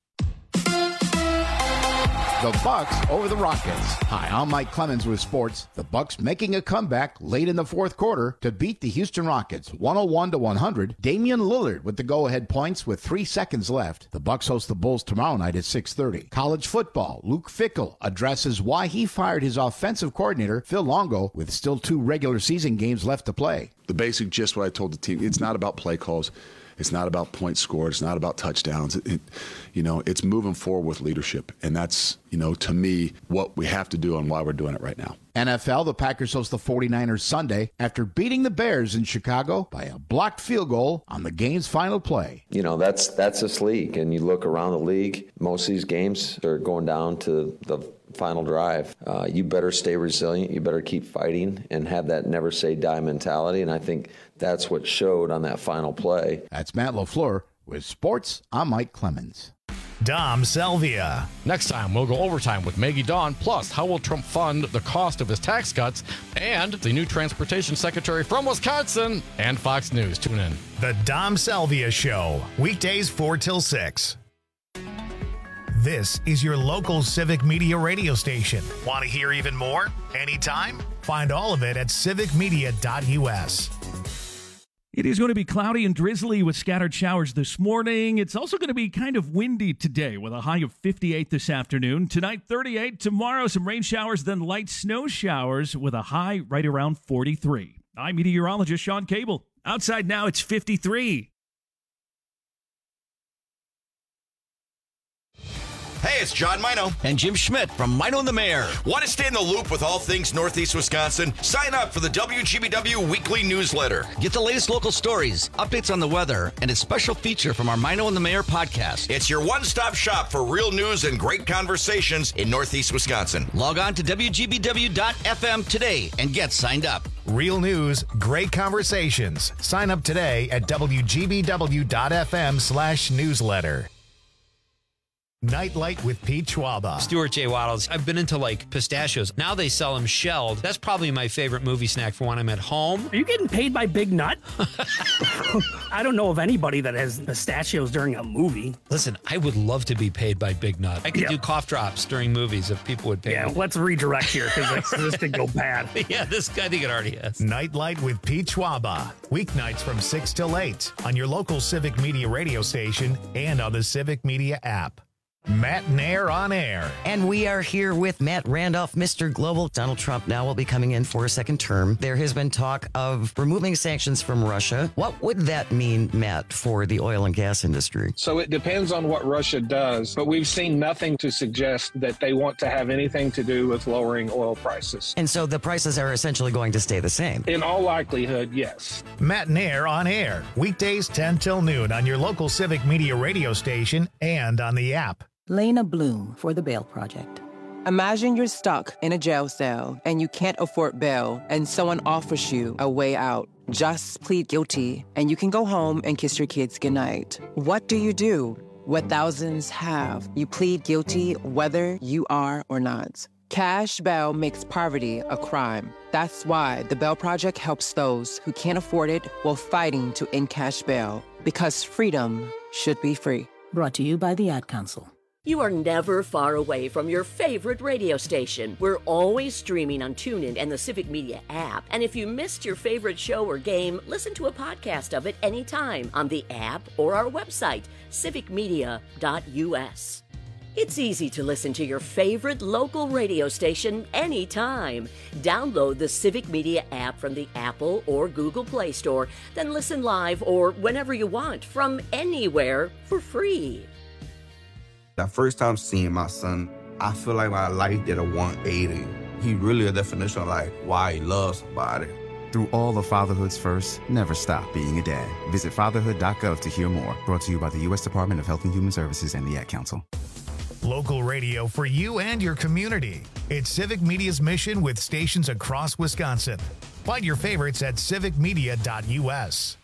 The Bucks over the Rockets. Hi, I'm Mike Clemens with sports. The Bucks making a comeback late in the fourth quarter to beat the Houston Rockets one oh one to one hundred. Damian Lillard with the go-ahead points with three seconds left. The Bucks host the Bulls tomorrow night at six thirty. College football. Luke Fickell addresses why he fired his offensive coordinator, Phil Longo, with still two regular season games left to play. The basic gist what I told the team, it's not about play calls. It's not about points scored. It's not about touchdowns. It, it, you know, it's moving forward with leadership. And that's, you know, to me, what we have to do and why we're doing it right now. N F L, the Packers host the forty-niners Sunday after beating the Bears in Chicago by a blocked field goal on the game's final play. You know, that's that's this league. And you look around the league, most of these games are going down to the final drive. Uh, you better stay resilient. You better keep fighting and have that never say die mentality. And I think that's what showed on that final play. That's Matt LaFleur with Sports. I'm Mike Clemens. Dom Selvia. Next time, we'll go overtime with Maggie Dawn. Plus, how will Trump fund the cost of his tax cuts? And the new transportation secretary from Wisconsin. And Fox News. Tune in. The Dom Selvia Show. Weekdays four till six. This is your local Civic Media radio station. Want to hear even more? Anytime? Find all of it at civic media dot u s. It is going to be cloudy and drizzly with scattered showers this morning. It's also going to be kind of windy today with a high of fifty-eight this afternoon. Tonight, thirty-eight. Tomorrow, some rain showers, then light snow showers with a high right around forty-three. I'm meteorologist Sean Cable. Outside now, it's fifty-three. Hey, it's John Mino. And Jim Schmidt from Mino and the Mayor. Want to stay in the loop with all things Northeast Wisconsin? Sign up for the W G B W weekly newsletter. Get the latest local stories, updates on the weather, and a special feature from our Mino and the Mayor podcast. It's your one-stop shop for real news and great conversations in Northeast Wisconsin. Log on to W G B W dot F M today and get signed up. Real news, great conversations. Sign up today at W G B W dot F M slash newsletter. Nightlight with Pete Schwaba. Stuart J. Waddles. I've been into like pistachios. Now they sell them shelled. That's probably my favorite movie snack for when I'm at home. Are you getting paid by Big Nut? I don't know of anybody that has pistachios during a movie. Listen, I would love to be paid by Big Nut. I could yeah. do cough drops during movies if people would pay yeah, me. Yeah, let's redirect here because this did go bad. Yeah, this I think it already has. Nightlight with Pete Schwaba. Weeknights from six till eight on your local Civic Media radio station and on the Civic Media app. Matt Nair on air. And we are here with Matt Randolph, Mister Global. Donald Trump now will be coming in for a second term. There has been talk of removing sanctions from Russia. What would that mean, Matt, for the oil and gas industry? So it depends on what Russia does, but we've seen nothing to suggest that they want to have anything to do with lowering oil prices. And so the prices are essentially going to stay the same? In all likelihood, yes. Matt Nair on air. Weekdays ten till noon on your local Civic Media radio station and on the app. Lena Bloom for the Bail Project. Imagine you're stuck in a jail cell and you can't afford bail and someone offers you a way out. Just plead guilty and you can go home and kiss your kids goodnight. What do you do? What thousands have. You plead guilty whether you are or not. Cash bail makes poverty a crime. That's why the Bail Project helps those who can't afford it while fighting to end cash bail. Because freedom should be free. Brought to you by the Ad Council. You are never far away from your favorite radio station. We're always streaming on TuneIn and the Civic Media app. And if you missed your favorite show or game, listen to a podcast of it anytime on the app or our website, civic media dot u s. It's easy to listen to your favorite local radio station anytime. Download the Civic Media app from the Apple or Google Play Store, then listen live or whenever you want from anywhere for free. That first time seeing my son, I feel like my life did a one eighty. He really a definition of like why he loves somebody. Through all the fatherhood's first, never stop being a dad. Visit fatherhood dot gov to hear more. Brought to you by the U S Department of Health and Human Services and the Ad Council. Local radio for you and your community. It's Civic Media's mission with stations across Wisconsin. Find your favorites at civic media dot u s.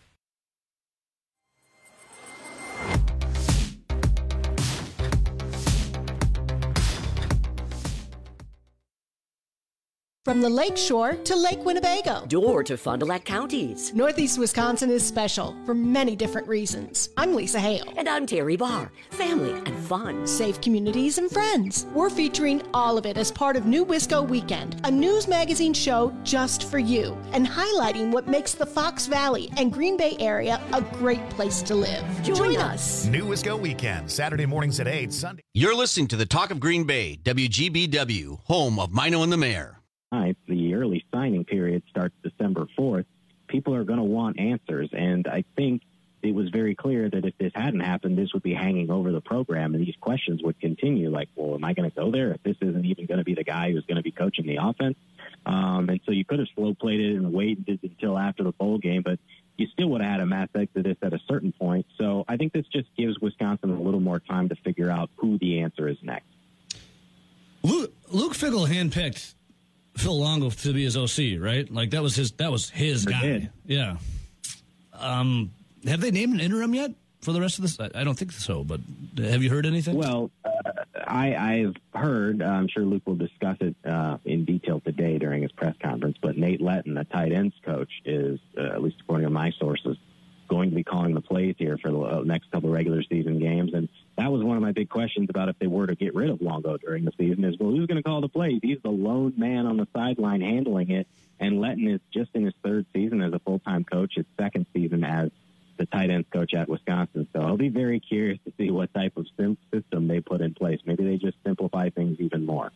From the Lake Shore to Lake Winnebago. Door to Fond du Lac counties. Northeast Wisconsin is special for many different reasons. I'm Lisa Hale. And I'm Terry Barr. Family and fun. Safe communities and friends. We're featuring all of it as part of New Wisco Weekend, a news magazine show just for you, and highlighting what makes the Fox Valley and Green Bay area a great place to live. Join, Join us. us. New Wisco Weekend, Saturday mornings at eight, Sunday. You're listening to the Talk of Green Bay, W G B W, home of Mino and the Mayor. The early signing period starts December fourth. People are going to want answers, and I think it was very clear that if this hadn't happened, this would be hanging over the program, and these questions would continue, like, well, am I going to go there if this isn't even going to be the guy who's going to be coaching the offense? Um, and so you could have slow-played it and waited until after the bowl game, but you still would have had a mass exodus at a certain point. So I think this just gives Wisconsin a little more time to figure out who the answer is next. Luke, Luke Fickell handpicked Phil Longo to be his O C, right? Like that was his that was his They guy. did. Yeah. Um, have they named an interim yet for the rest of this? I, I don't think so, but have you heard anything? Well, uh, I, I've heard, uh, I'm sure Luke will discuss it uh, in detail today during his press conference, but Nate Letton, the tight ends coach, is, uh, at least according to my sources, going to be calling the plays here for the uh, next couple of regular season games. And that was one of my big questions about if they were to get rid of Longo during the season is, well, who's going to call the plays? He's the lone man on the sideline handling it. And Letton is just in his third season as a full-time coach, his second season as the tight ends coach at Wisconsin. So I'll be very curious to see what type of sim- system they put in place. Maybe they just simplify things even more.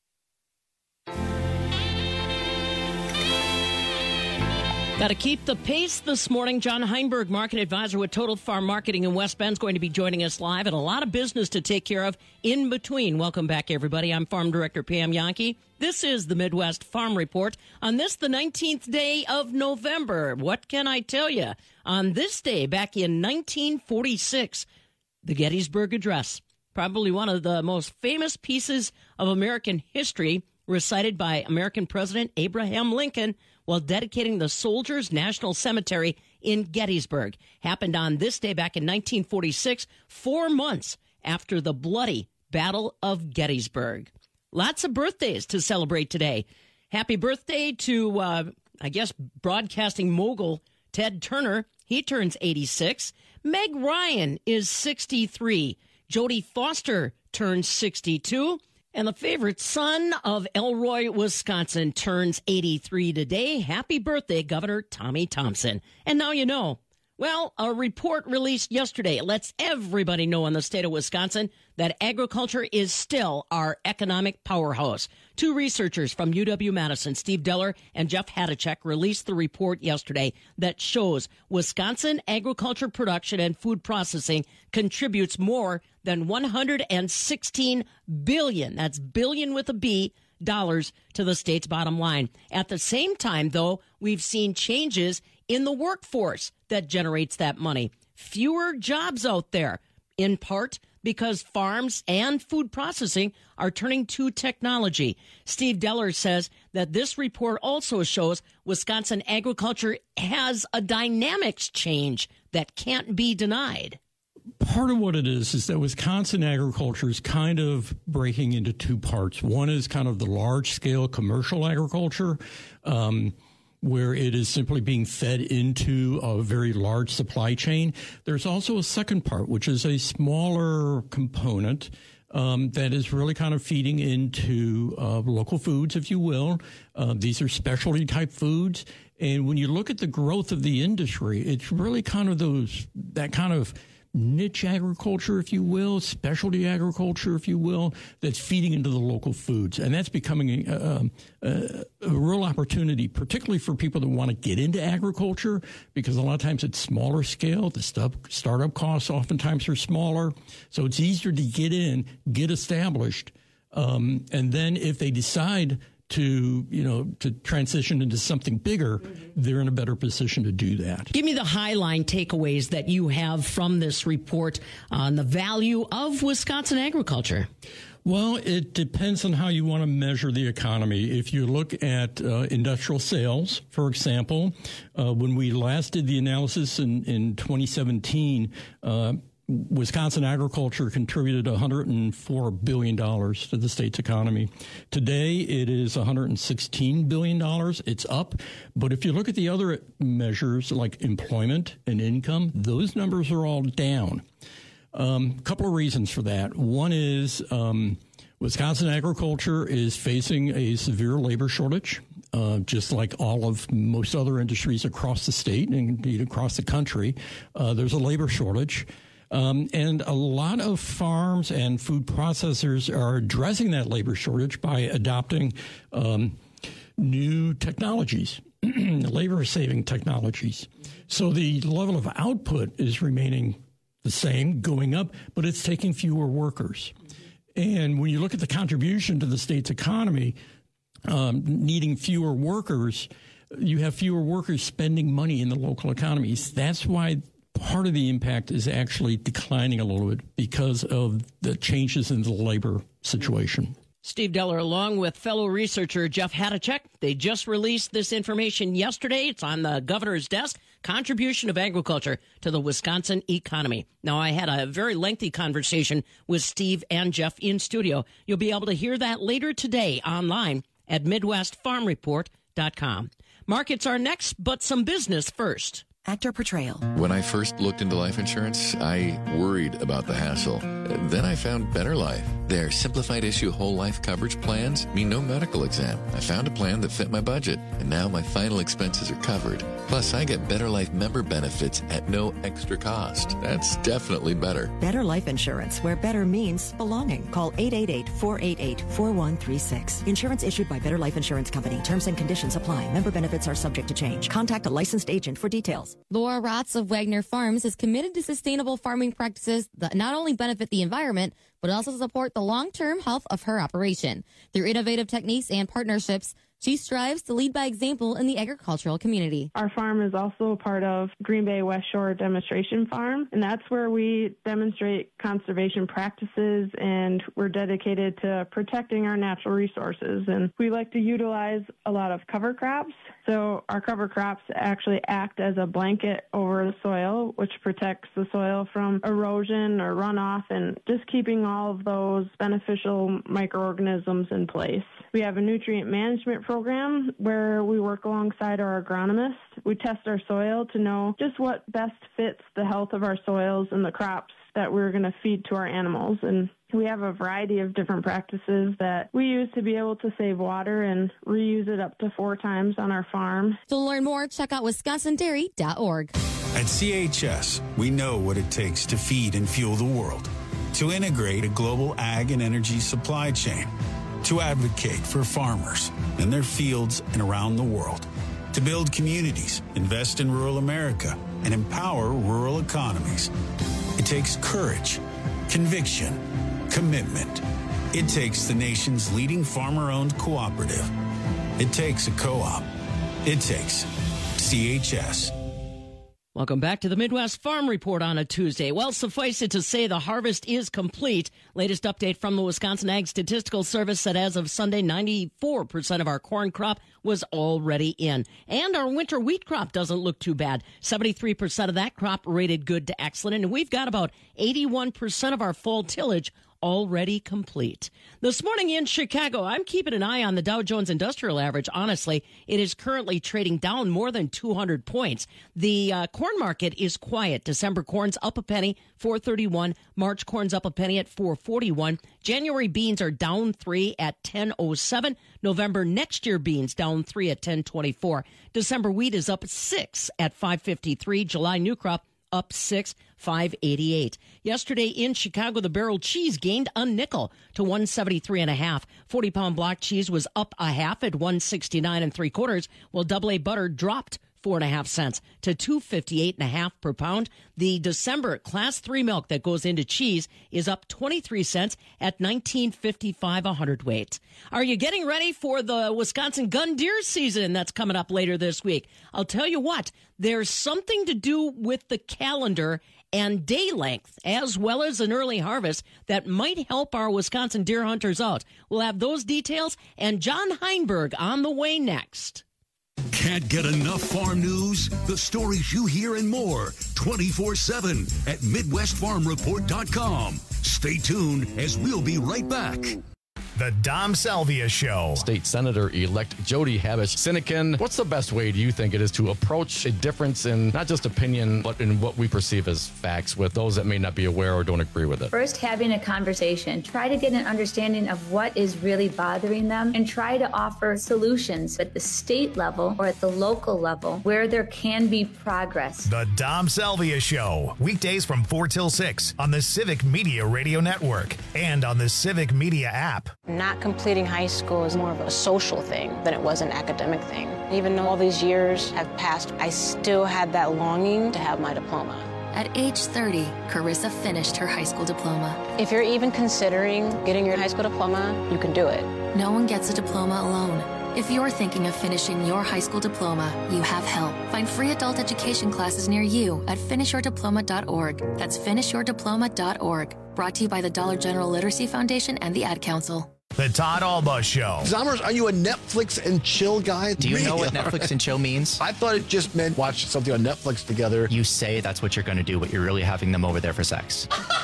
Got to keep the pace this morning. John Heinberg, market advisor with Total Farm Marketing in West Bend, is going to be joining us live, and a lot of business to take care of in between. Welcome back, everybody. I'm Farm Director Pam Yankee. This is the Midwest Farm Report. On this, the nineteenth day of November, what can I tell you? On this day, back in nineteen forty-six, the Gettysburg Address, probably one of the most famous pieces of American history, recited by American President Abraham Lincoln while dedicating the Soldiers National Cemetery in Gettysburg. Happened on this day back in nineteen forty-six, four months after the bloody Battle of Gettysburg. Lots of birthdays to celebrate today. Happy birthday to, uh, I guess, broadcasting mogul Ted Turner. He turns eighty-six. Meg Ryan is sixty-three. Jodie Foster turns sixty-two. And the favorite son of Elroy, Wisconsin, turns eighty-three today. Happy birthday, Governor Tommy Thompson. And now you know. Well, a report released yesterday lets everybody know in the state of Wisconsin that agriculture is still our economic powerhouse. Two researchers from U W-Madison, Steve Deller and Jeff Hadachek, released the report yesterday that shows Wisconsin agriculture production and food processing contributes more than one hundred sixteen billion dollars, that's billion with a B, dollars to the state's bottom line. At the same time, though, we've seen changes in the workforce that generates that money. Fewer jobs out there, in part because farms and food processing are turning to technology. Steve Deller says that this report also shows Wisconsin agriculture has a dynamics change that can't be denied. Part of what it is is that Wisconsin agriculture is kind of breaking into two parts. One is kind of the large-scale commercial agriculture, um, where it is simply being fed into a very large supply chain. There's also a second part, which is a smaller component um, that is really kind of feeding into uh, local foods, if you will. Uh, these are specialty type foods. And when you look at the growth of the industry, it's really kind of those, that kind of niche agriculture, if you will, specialty agriculture, if you will, that's feeding into the local foods. And that's becoming a, a, a real opportunity, particularly for people that want to get into agriculture, because a lot of times it's smaller scale. The stuff, startup costs oftentimes are smaller. So it's easier to get in, get established. Um, and then if they decide to, you know, to transition into something bigger, mm-hmm. they're in a better position to do that. Give me the highline takeaways that you have from this report on the value of Wisconsin agriculture. Well, it depends on how you want to measure the economy. If you look at uh, industrial sales, for example, uh, when we last did the analysis in, in twenty seventeen, uh, Wisconsin agriculture contributed one hundred four billion dollars to the state's economy. Today, it is one hundred sixteen billion dollars. It's up. But if you look at the other measures like employment and income, those numbers are all down. A um, couple of reasons for that. One is um, Wisconsin agriculture is facing a severe labor shortage, uh, just like all of most other industries across the state and indeed across the country. Uh, there's a labor shortage. Um, and a lot of farms and food processors are addressing that labor shortage by adopting um, new technologies, labor-saving technologies. So the level of output is remaining the same, going up, but it's taking fewer workers. And when you look at the contribution to the state's economy, um, needing fewer workers, you have fewer workers spending money in the local economies. That's why part of the impact is actually declining a little bit because of the changes in the labor situation. Steve Deller, along with fellow researcher Jeff Hadachek, they just released this information yesterday. It's on the governor's desk. Contribution of agriculture to the Wisconsin economy. Now, I had a very lengthy conversation with Steve and Jeff in studio. You'll be able to hear that later today online at midwest farm report dot com. Markets are next, but some business first. Actor portrayal. When I first looked into life insurance, I worried about the hassle. Then I found Better Life. Their simplified issue whole life coverage plans mean no medical exam. I found a plan that fit my budget, and now my final expenses are covered. Plus, I get Better Life member benefits at no extra cost. That's definitely better. Better Life Insurance, where better means belonging. Call eight eight eight, four eight eight, four one three six. Insurance issued by Better Life Insurance Company. Terms and conditions apply. Member benefits are subject to change. Contact a licensed agent for details. Laura Rotz of Wagner Farms is committed to sustainable farming practices that not only benefit the environment, but also support the long-term health of her operation. Through innovative techniques and partnerships, she strives to lead by example in the agricultural community. Our farm is also a part of Green Bay West Shore Demonstration Farm, and that's where we demonstrate conservation practices, and we're dedicated to protecting our natural resources. And we like to utilize a lot of cover crops. So our cover crops actually act as a blanket over the soil, which protects the soil from erosion or runoff and just keeping all of those beneficial microorganisms in place. We have a nutrient management program where we work alongside our agronomist. We test our soil to know just what best fits the health of our soils and the crops that we're going to feed to our animals. And we have a variety of different practices that we use to be able to save water and reuse it up to four times on our farm. To learn more, check out wisconsin dairy dot org. At C H S, we know what it takes to feed and fuel the world, to integrate a global ag and energy supply chain, to advocate for farmers in their fields and around the world, to build communities, invest in rural America, and empower rural economies. It takes courage, conviction, commitment. It takes the nation's leading farmer-owned cooperative. It takes a co-op. It takes C H S. Welcome back to the Midwest Farm Report on a Tuesday. Well, suffice it to say the harvest is complete. Latest update from the Wisconsin Ag Statistical Service said as of Sunday, ninety-four percent of our corn crop was already in. And our winter wheat crop doesn't look too bad. seventy-three percent of that crop rated good to excellent. And we've got about eighty-one percent of our fall tillage already complete. This morning in Chicago, I'm keeping an eye on the Dow Jones Industrial Average. Honestly, it is currently trading down more than two hundred points. The uh, corn market is quiet. December corn's up a penny, four thirty-one. March corn's up a penny at four forty-one. January beans are down three at ten oh seven. November next year beans down three at ten twenty-four. December wheat is up six at five fifty-three. July new crop up six, five eighty-eight. Yesterday in Chicago, the barrel cheese gained a nickel to one seventy-three and a half. forty pound block cheese was up a half at one sixty-nine and three quarters, while double A butter dropped four and a half cents to two fifty-eight and a half per pound. The December class three milk that goes into cheese is up twenty-three cents at nineteen fifty-five a hundredweight. Are you getting ready for the Wisconsin gun deer season that's coming up later this week? I'll tell you what, there's something to do with the calendar and day length, as well as an early harvest, that might help our Wisconsin deer hunters out. We'll have those details and John Heinberg on the way next. Can't get enough farm news? The stories you hear and more twenty-four seven at midwest farm report dot com. Stay tuned as we'll be right back. The Dom Salvia Show. State Senator-elect Jody Habush-Sinykin, what's the best way, do you think, it is to approach a difference in not just opinion, but in what we perceive as facts with those that may not be aware or don't agree with it? First, having a conversation. Try to get an understanding of what is really bothering them and try to offer solutions at the state level or at the local level where there can be progress. The Dom Salvia Show. Weekdays from four till six on the Civic Media Radio Network and on the Civic Media app. Not completing high school is more of a social thing than it was an academic thing. Even though all these years have passed, I still had that longing to have my diploma. At age thirty, Carissa finished her high school diploma. If you're even considering getting your high school diploma, you can do it. No one gets a diploma alone. If you're thinking of finishing your high school diploma, you have help. Find free adult education classes near you at finish your diploma dot org. That's finish your diploma dot org. Brought to you by the Dollar General Literacy Foundation and the Ad Council. The Todd Alba Show. Zommers, are you a Netflix and chill guy? Do you know what Netflix and chill means? I thought it just meant watch something on Netflix together. You say that's what you're going to do, but you're really having them over there for sex.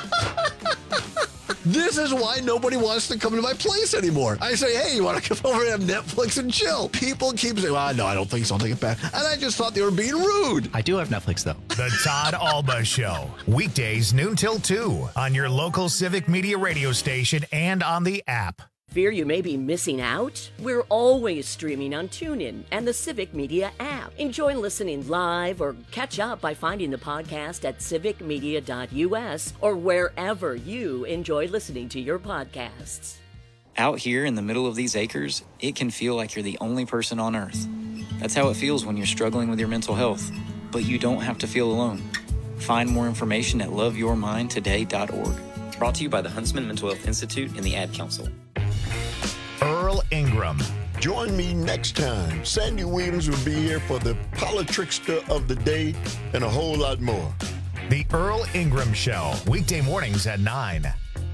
This is why nobody wants to come to my place anymore. I say, hey, you want to come over and have Netflix and chill? People keep saying, well, no, I don't think so. I'll take it back. And I just thought they were being rude. I do have Netflix, though. The Todd Alba Show. Weekdays noon till two on your local Civic Media radio station and on the app. Fear you may be missing out? We're always streaming on TuneIn and the Civic Media app. Enjoy listening live or catch up by finding the podcast at civic media dot u s or wherever you enjoy listening to your podcasts. Out here in the middle of these acres, it can feel like you're the only person on Earth. That's how it feels when you're struggling with your mental health. But you don't have to feel alone. Find more information at love your mind today dot org. Brought to you by the Huntsman Mental Health Institute and the Ad Council. Earl Ingram. Join me next time. Sandy Williams will be here for the Politrickster of the day and a whole lot more. The Earl Ingram Show, weekday mornings at nine.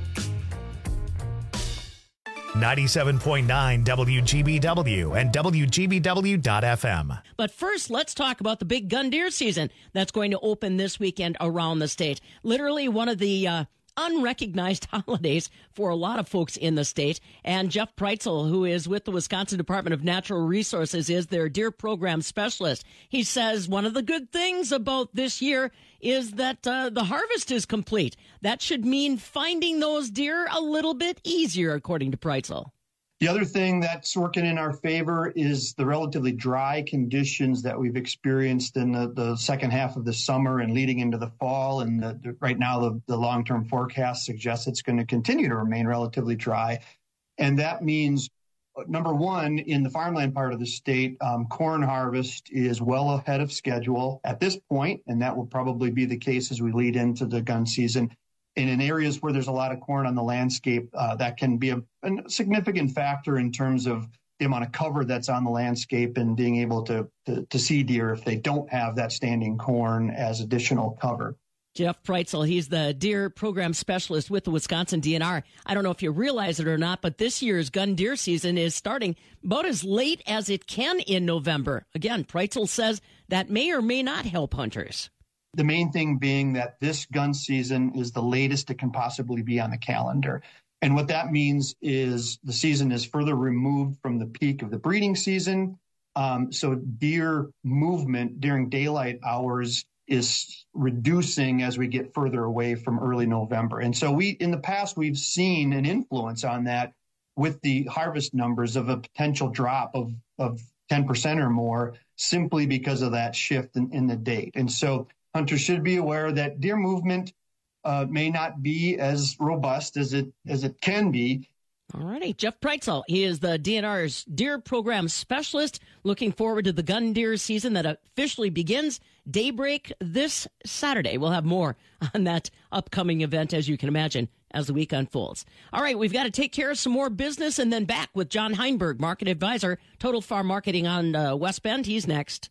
ninety-seven point nine W G B W and W G B W dot F M. But first, let's talk about the big gun deer season that's going to open this weekend around the state. Literally one of the uh, unrecognized holidays for a lot of folks in the state. And Jeff Preitzel, who is with the Wisconsin Department of Natural Resources, is their deer program specialist. He says one of the good things about this year is that uh, the harvest is complete. That should mean finding those deer a little bit easier, according to Preitzel. The other thing that's working in our favor is the relatively dry conditions that we've experienced in the, the second half of the summer and leading into the fall. And the, the, right now, the, the long-term forecast suggests it's going to continue to remain relatively dry. And that means, number one, in the farmland part of the state, um, corn harvest is well ahead of schedule at this point, and that will probably be the case as we lead into the gun season. And in areas where there's a lot of corn on the landscape, uh, that can be a, a significant factor in terms of the amount of cover that's on the landscape and being able to, to, to see deer if they don't have that standing corn as additional cover. Jeff Preitzel, he's the deer program specialist with the Wisconsin D N R. I don't know if you realize it or not, but this year's gun deer season is starting about as late as it can in November. Again, Preitzel says that may or may not help hunters. The main thing being that this gun season is the latest it can possibly be on the calendar. And what that means is the season is further removed from the peak of the breeding season. Um, so deer movement during daylight hours is reducing as we get further away from early November. And so we, in the past, we've seen an influence on that with the harvest numbers of a potential drop of, of ten percent or more simply because of that shift in, in the date. And so hunters should be aware that deer movement uh, may not be as robust as it as it can be. All righty. Jeff Preitzel, he is the D N R's deer program specialist. Looking forward to the gun deer season that officially begins daybreak this Saturday. We'll have more on that upcoming event, as you can imagine, as the week unfolds. All right, we've got to take care of some more business and then back with John Heinberg, market advisor, Total Farm Marketing on uh, West Bend. He's next.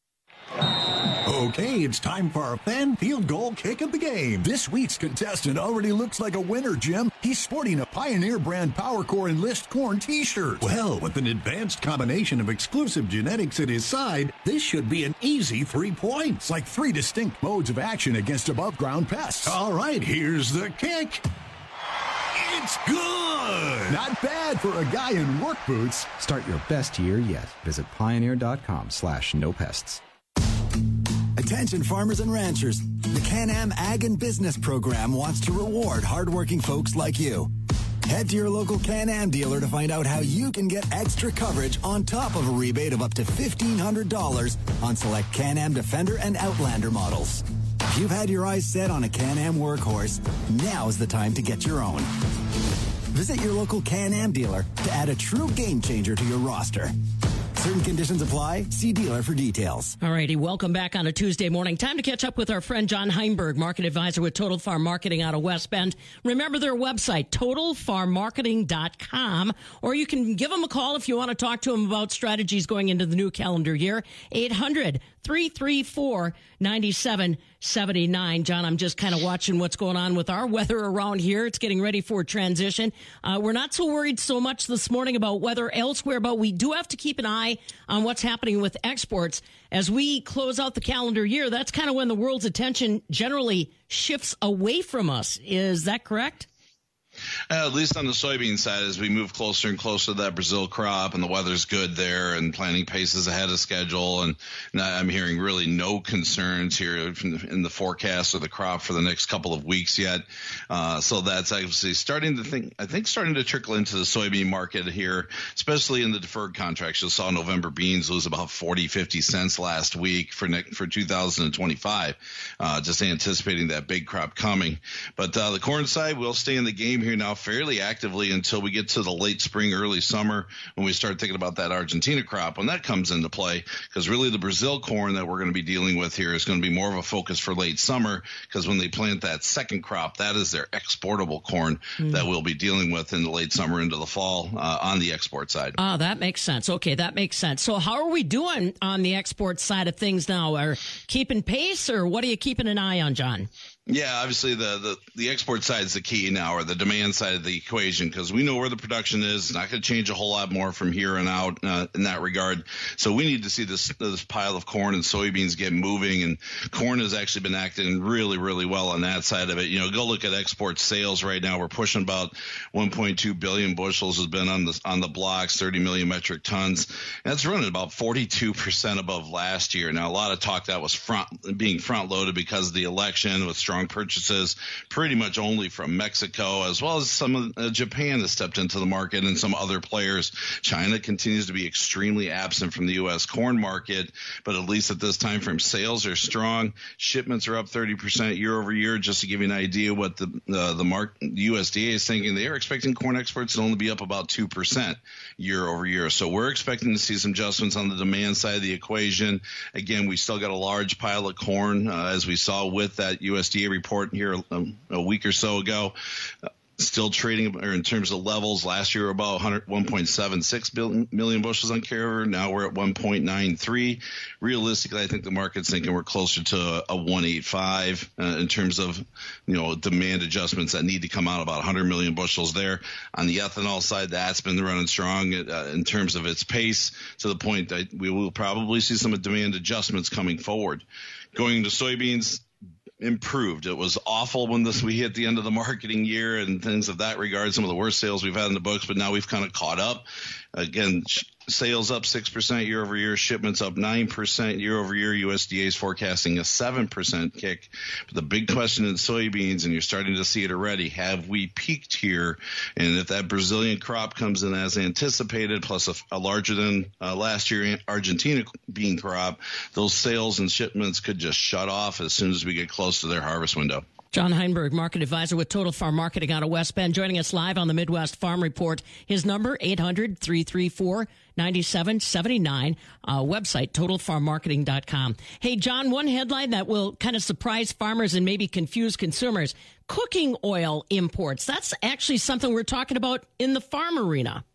Okay, it's time for our fan field goal kick of the game. This week's contestant already looks like a winner, Jim. He's sporting a Pioneer brand PowerCore Enlist Corn t-shirt. Well, with an advanced combination of exclusive genetics at his side, this should be an easy three points, like three distinct modes of action against above-ground pests. All right, here's the kick. It's good! Not bad for a guy in work boots. Start your best year yet. Visit pioneer.com slash no pests. Attention farmers and ranchers. The Can-Am Ag and Business Program wants to reward hardworking folks like you. Head to your local Can-Am dealer to find out how you can get extra coverage on top of a rebate of up to fifteen hundred dollars on select Can-Am Defender and Outlander models. If you've had your eyes set on a Can-Am workhorse, now's the time to get your own. Visit your local Can-Am dealer to add a true game changer to your roster. Certain conditions apply. See dealer for details. All righty. Welcome back on a Tuesday morning. Time to catch up with our friend John Heinberg, market advisor with Total Farm Marketing out of West Bend. Remember their website, total farm marketing dot com, or you can give them a call if you want to talk to them about strategies going into the new calendar year. eight hundred, three three four, nine seven seven nine. John, I'm just kind of watching what's going on with our weather around here. It's getting ready for transition. Uh, we're not so worried so much this morning about weather elsewhere, but we do have to keep an eye on what's happening with exports. As we close out the calendar year, that's kind of when the world's attention generally shifts away from us. Is that correct? Uh, at least on the soybean side, as we move closer and closer to that Brazil crop and the weather's good there and planting paces ahead of schedule. And, and I'm hearing really no concerns here in the forecast of the crop for the next couple of weeks yet. Uh, so that's obviously starting to think, I think starting to trickle into the soybean market here, especially in the deferred contracts. You saw November beans lose about forty, fifty cents last week for ne- for two thousand twenty-five, uh, just anticipating that big crop coming. But uh, the corn side will stay in the game here now fairly actively until we get to the late spring, early summer, when we start thinking about that Argentina crop, when that comes into play, because really the Brazil corn that we're going to be dealing with here is going to be more of a focus for late summer, because when they plant that second crop, that is their exportable corn mm. that we'll be dealing with in the late summer into the fall uh, on the export side. Ah, that makes sense. Okay, that makes sense. So how are we doing on the export side of things now? Are keeping pace, or what are you keeping an eye on, John? Yeah, obviously the, the, the export side is the key now, or the demand side of the equation, because we know where the production is. It's not going to change a whole lot more from here on out uh, in that regard. So we need to see this this pile of corn and soybeans get moving, and corn has actually been acting really, really well on that side of it. You know, go look at export sales right now. We're pushing about one point two billion bushels has been on the on the blocks, thirty million metric tons. And that's running about forty-two percent above last year. Now, a lot of talk that was front being front loaded because of the election with strong purchases pretty much only from Mexico, as well as some of uh, Japan has stepped into the market and some other players. China continues to be extremely absent from the U S corn market, but at least at this time frame, sales are strong. Shipments are up thirty percent year over year. Just to give you an idea what the uh, the mark the U S D A is thinking, they are expecting corn exports to only be up about two percent year over year. So we're expecting to see some adjustments on the demand side of the equation. Again, we still got a large pile of corn, uh, as we saw with that U S D A report here um, a week or so ago. Uh, still trading, or in terms of levels, last year about one point seven six billion, million bushels on carryover. Now we're at one point nine three. Realistically, I think the market's thinking we're closer to a, a one eighty-five uh, in terms of, you know, demand adjustments that need to come out, about one hundred million bushels there. On the ethanol side, that's been running strong uh, in terms of its pace, to the point that we will probably see some demand adjustments coming forward. Going to soybeans, improved. It was awful when this we hit the end of the marketing year and things of that regard, some of the worst sales we've had in the books, but now we've kind of caught up. Again, sh- sales up six percent year over year, shipments up nine percent year over year. U S D A is forecasting a seven percent kick. But the big question in soybeans, and you're starting to see it already, have we peaked here? And if that Brazilian crop comes in as anticipated, plus a, a larger than uh, last year Argentina bean crop, those sales and shipments could just shut off as soon as we get close to their harvest window. John Heinberg, market advisor with Total Farm Marketing out of West Bend, joining us live on the Midwest Farm Report. His number, eight hundred, three three four, nine seven seven nine. Uh, website, total farm marketing dot com. Hey, John, one headline that will kind of surprise farmers and maybe confuse consumers. Cooking oil imports. That's actually something we're talking about in the farm arena.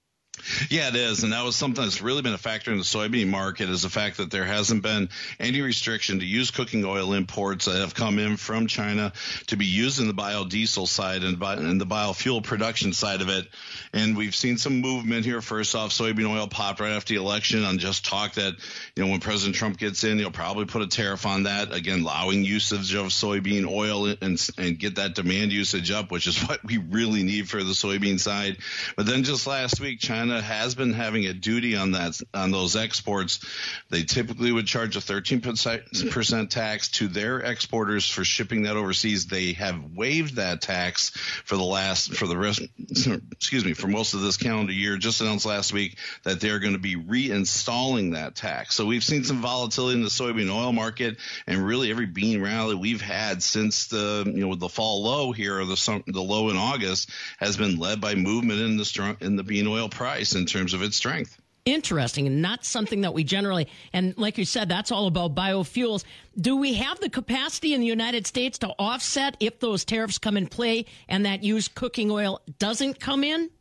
Yeah, it is. And that was something that's really been a factor in the soybean market, is the fact that there hasn't been any restriction to use cooking oil imports that have come in from China to be used in the biodiesel side and, bi- and the biofuel production side of it. And we've seen some movement here. First off, soybean oil popped right after the election on just talk that, you know, when President Trump gets in, he'll probably put a tariff on that. Again, allowing usage of soybean oil and, and get that demand usage up, which is what we really need for the soybean side. But then just last week, China has been having a duty on that, on those exports. They typically would charge a thirteen percent tax to their exporters for shipping that overseas. They have waived that tax for the last, for the rest, excuse me, for most of this calendar year. Just announced last week that they're going to be reinstalling that tax. So we've seen some volatility in the soybean oil market, and really every bean rally we've had since the, you know, the fall low here, or the the low in August, has been led by movement in the strong, in the bean oil price in terms of its strength. Interesting, and not something that we generally, and like you said, that's all about biofuels. Do we have the capacity in the United States to offset if those tariffs come in play and that used cooking oil doesn't come in?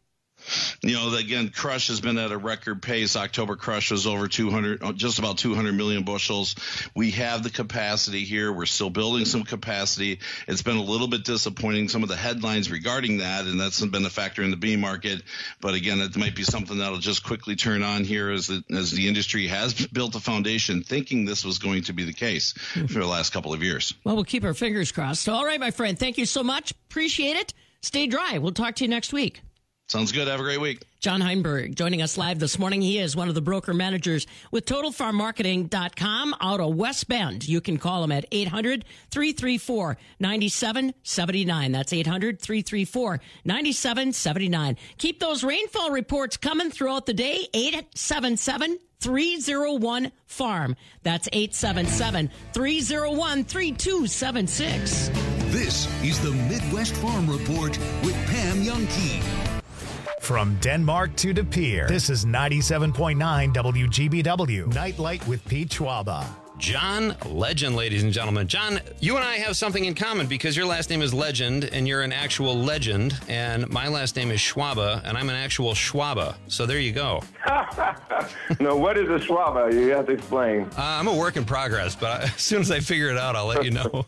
You know, again, crush has been at a record pace. October crush was over two hundred, just about two hundred million bushels. We have the capacity here. We're still building some capacity. It's been a little bit disappointing, some of the headlines regarding that, and that's been a factor in the bean market. But again, it might be something that'll just quickly turn on here as the, as the industry has built a foundation thinking this was going to be the case for the last couple of years. Well, we'll keep our fingers crossed. All right, my friend, thank you so much. Appreciate it. Stay dry. We'll talk to you next week. Sounds good. Have a great week. John Heinberg joining us live this morning. He is one of the broker managers with Total Farm Marketing dot com out of West Bend. You can call him at eight hundred, three three four, nine seven seven nine. That's eight hundred, three three four, nine seven seven nine. Keep those rainfall reports coming throughout the day. eight seven seven, three oh one, farm. That's eight seven seven, three oh one, three two seven six. This is the Midwest Farm Report with Pam Youngkey. From Denmark to De Pere, this is ninety-seven point nine W G B W, Nightlight with Pete Schwaba. John Legend, ladies and gentlemen. John, you and I have something in common because your last name is Legend and you're an actual legend, and my last name is Schwaba and I'm an actual Schwaba. So there you go. No, what is a Schwaba? You have to explain. Uh, I'm a work in progress, but as soon as I figure it out, I'll let you know.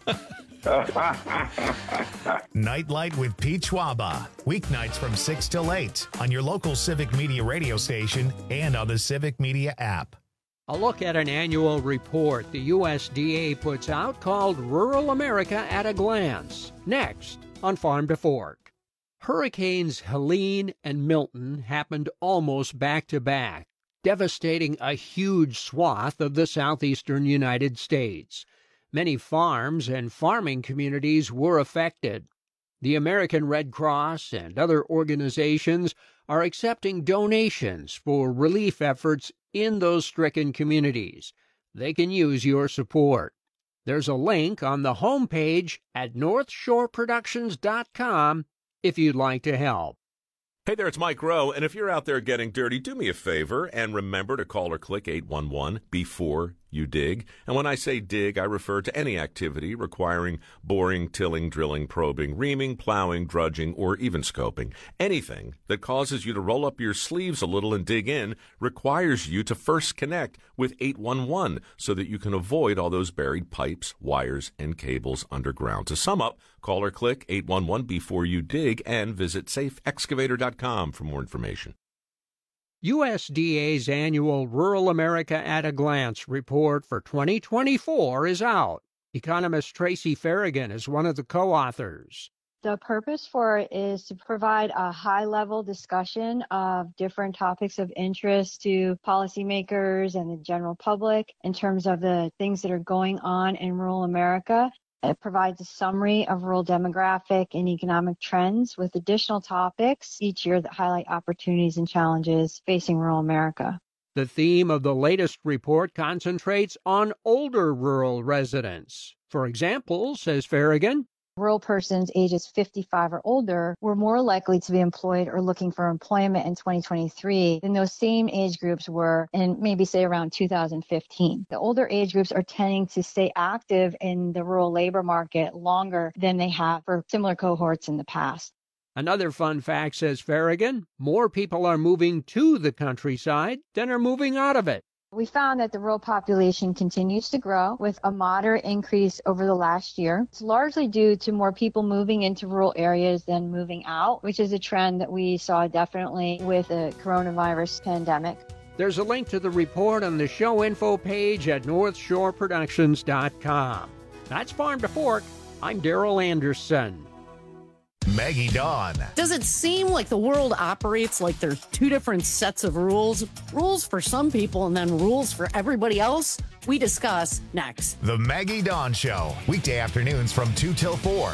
Nightlight with Pete Schwaba. Weeknights from six till eight on your local Civic Media radio station and on the Civic Media app. A look at an annual report the U S D A puts out called Rural America at a Glance. Next on Farm to Fork. Hurricanes Helene and Milton happened almost back to back, devastating a huge swath of the southeastern United States. Many farms and farming communities were affected. The American Red Cross and other organizations are accepting donations for relief efforts in those stricken communities. They can use your support. There's a link on the homepage at north shore productions dot com if you'd like to help. Hey there, it's Mike Rowe, and if you're out there getting dirty, do me a favor and remember to call or click eight one one before you dig. And when I say dig, I refer to any activity requiring boring, tilling, drilling, probing, reaming, plowing, drudging, or even scoping. Anything that causes you to roll up your sleeves a little and dig in requires you to first connect with eight one one so that you can avoid all those buried pipes, wires, and cables underground. To sum up, call or click eight one one before you dig and visit safe excavator dot com for more information. U S D A's annual Rural America at a Glance report for twenty twenty-four is out. Economist Tracy Farragon is one of the co-authors. The purpose for it is to provide a high-level discussion of different topics of interest to policymakers and the general public in terms of the things that are going on in rural America. It provides a summary of rural demographic and economic trends with additional topics each year that highlight opportunities and challenges facing rural America. The theme of the latest report concentrates on older rural residents. For example, says Farragon, rural persons ages fifty-five or older were more likely to be employed or looking for employment in twenty twenty-three than those same age groups were in maybe say around two thousand fifteen. The older age groups are tending to stay active in the rural labor market longer than they have for similar cohorts in the past. Another fun fact, says Farragon, more people are moving to the countryside than are moving out of it. We found that the rural population continues to grow with a moderate increase over the last year. It's largely due to more people moving into rural areas than moving out, which is a trend that we saw definitely with the coronavirus pandemic. There's a link to the report on the show info page at north shore productions dot com. That's Farm to Fork. I'm Daryl Anderson. Maggie Dawn. Does it seem like the world operates like there's two different sets of rules? Rules for some people and then rules for everybody else? We discuss next. The Maggie Dawn Show. Weekday afternoons from two till four.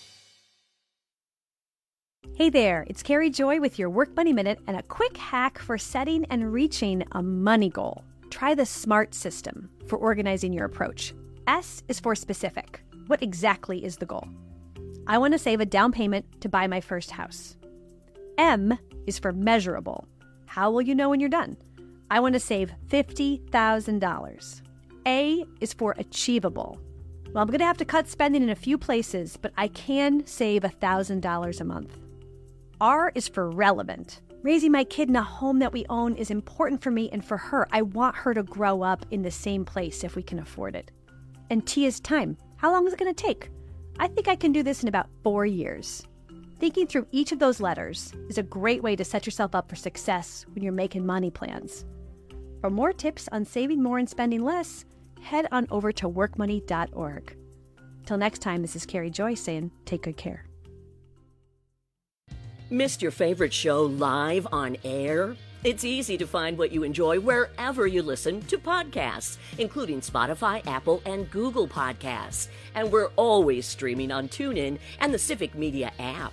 Hey there, it's Carrie Joy with your Work Money Minute and a quick hack for setting and reaching a money goal. Try the SMART system for organizing your approach. S is for specific. What exactly is the goal? I want to save a down payment to buy my first house. M is for measurable. How will you know when you're done? I want to save fifty thousand dollars. A is for achievable. Well, I'm going to have to cut spending in a few places, but I can save one thousand dollars a month. R is for relevant. Raising my kid in a home that we own is important for me and for her. I want her to grow up in the same place if we can afford it. And T is time. How long is it going to take? I think I can do this in about four years. Thinking through each of those letters is a great way to set yourself up for success when you're making money plans. For more tips on saving more and spending less, head on over to work money dot org. Till next time, this is Carrie Joy saying, take good care. Missed your favorite show live on air? It's easy to find what you enjoy wherever you listen to podcasts, including Spotify, Apple, and Google Podcasts. And we're always streaming on TuneIn and the Civic Media app.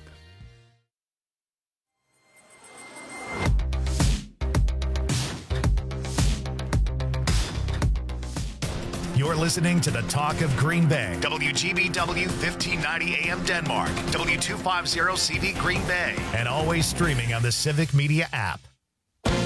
You're listening to the Talk of Green Bay. W G B W fifteen ninety A M Denmark. W two fifty C V Green Bay. And always streaming on the Civic Media app.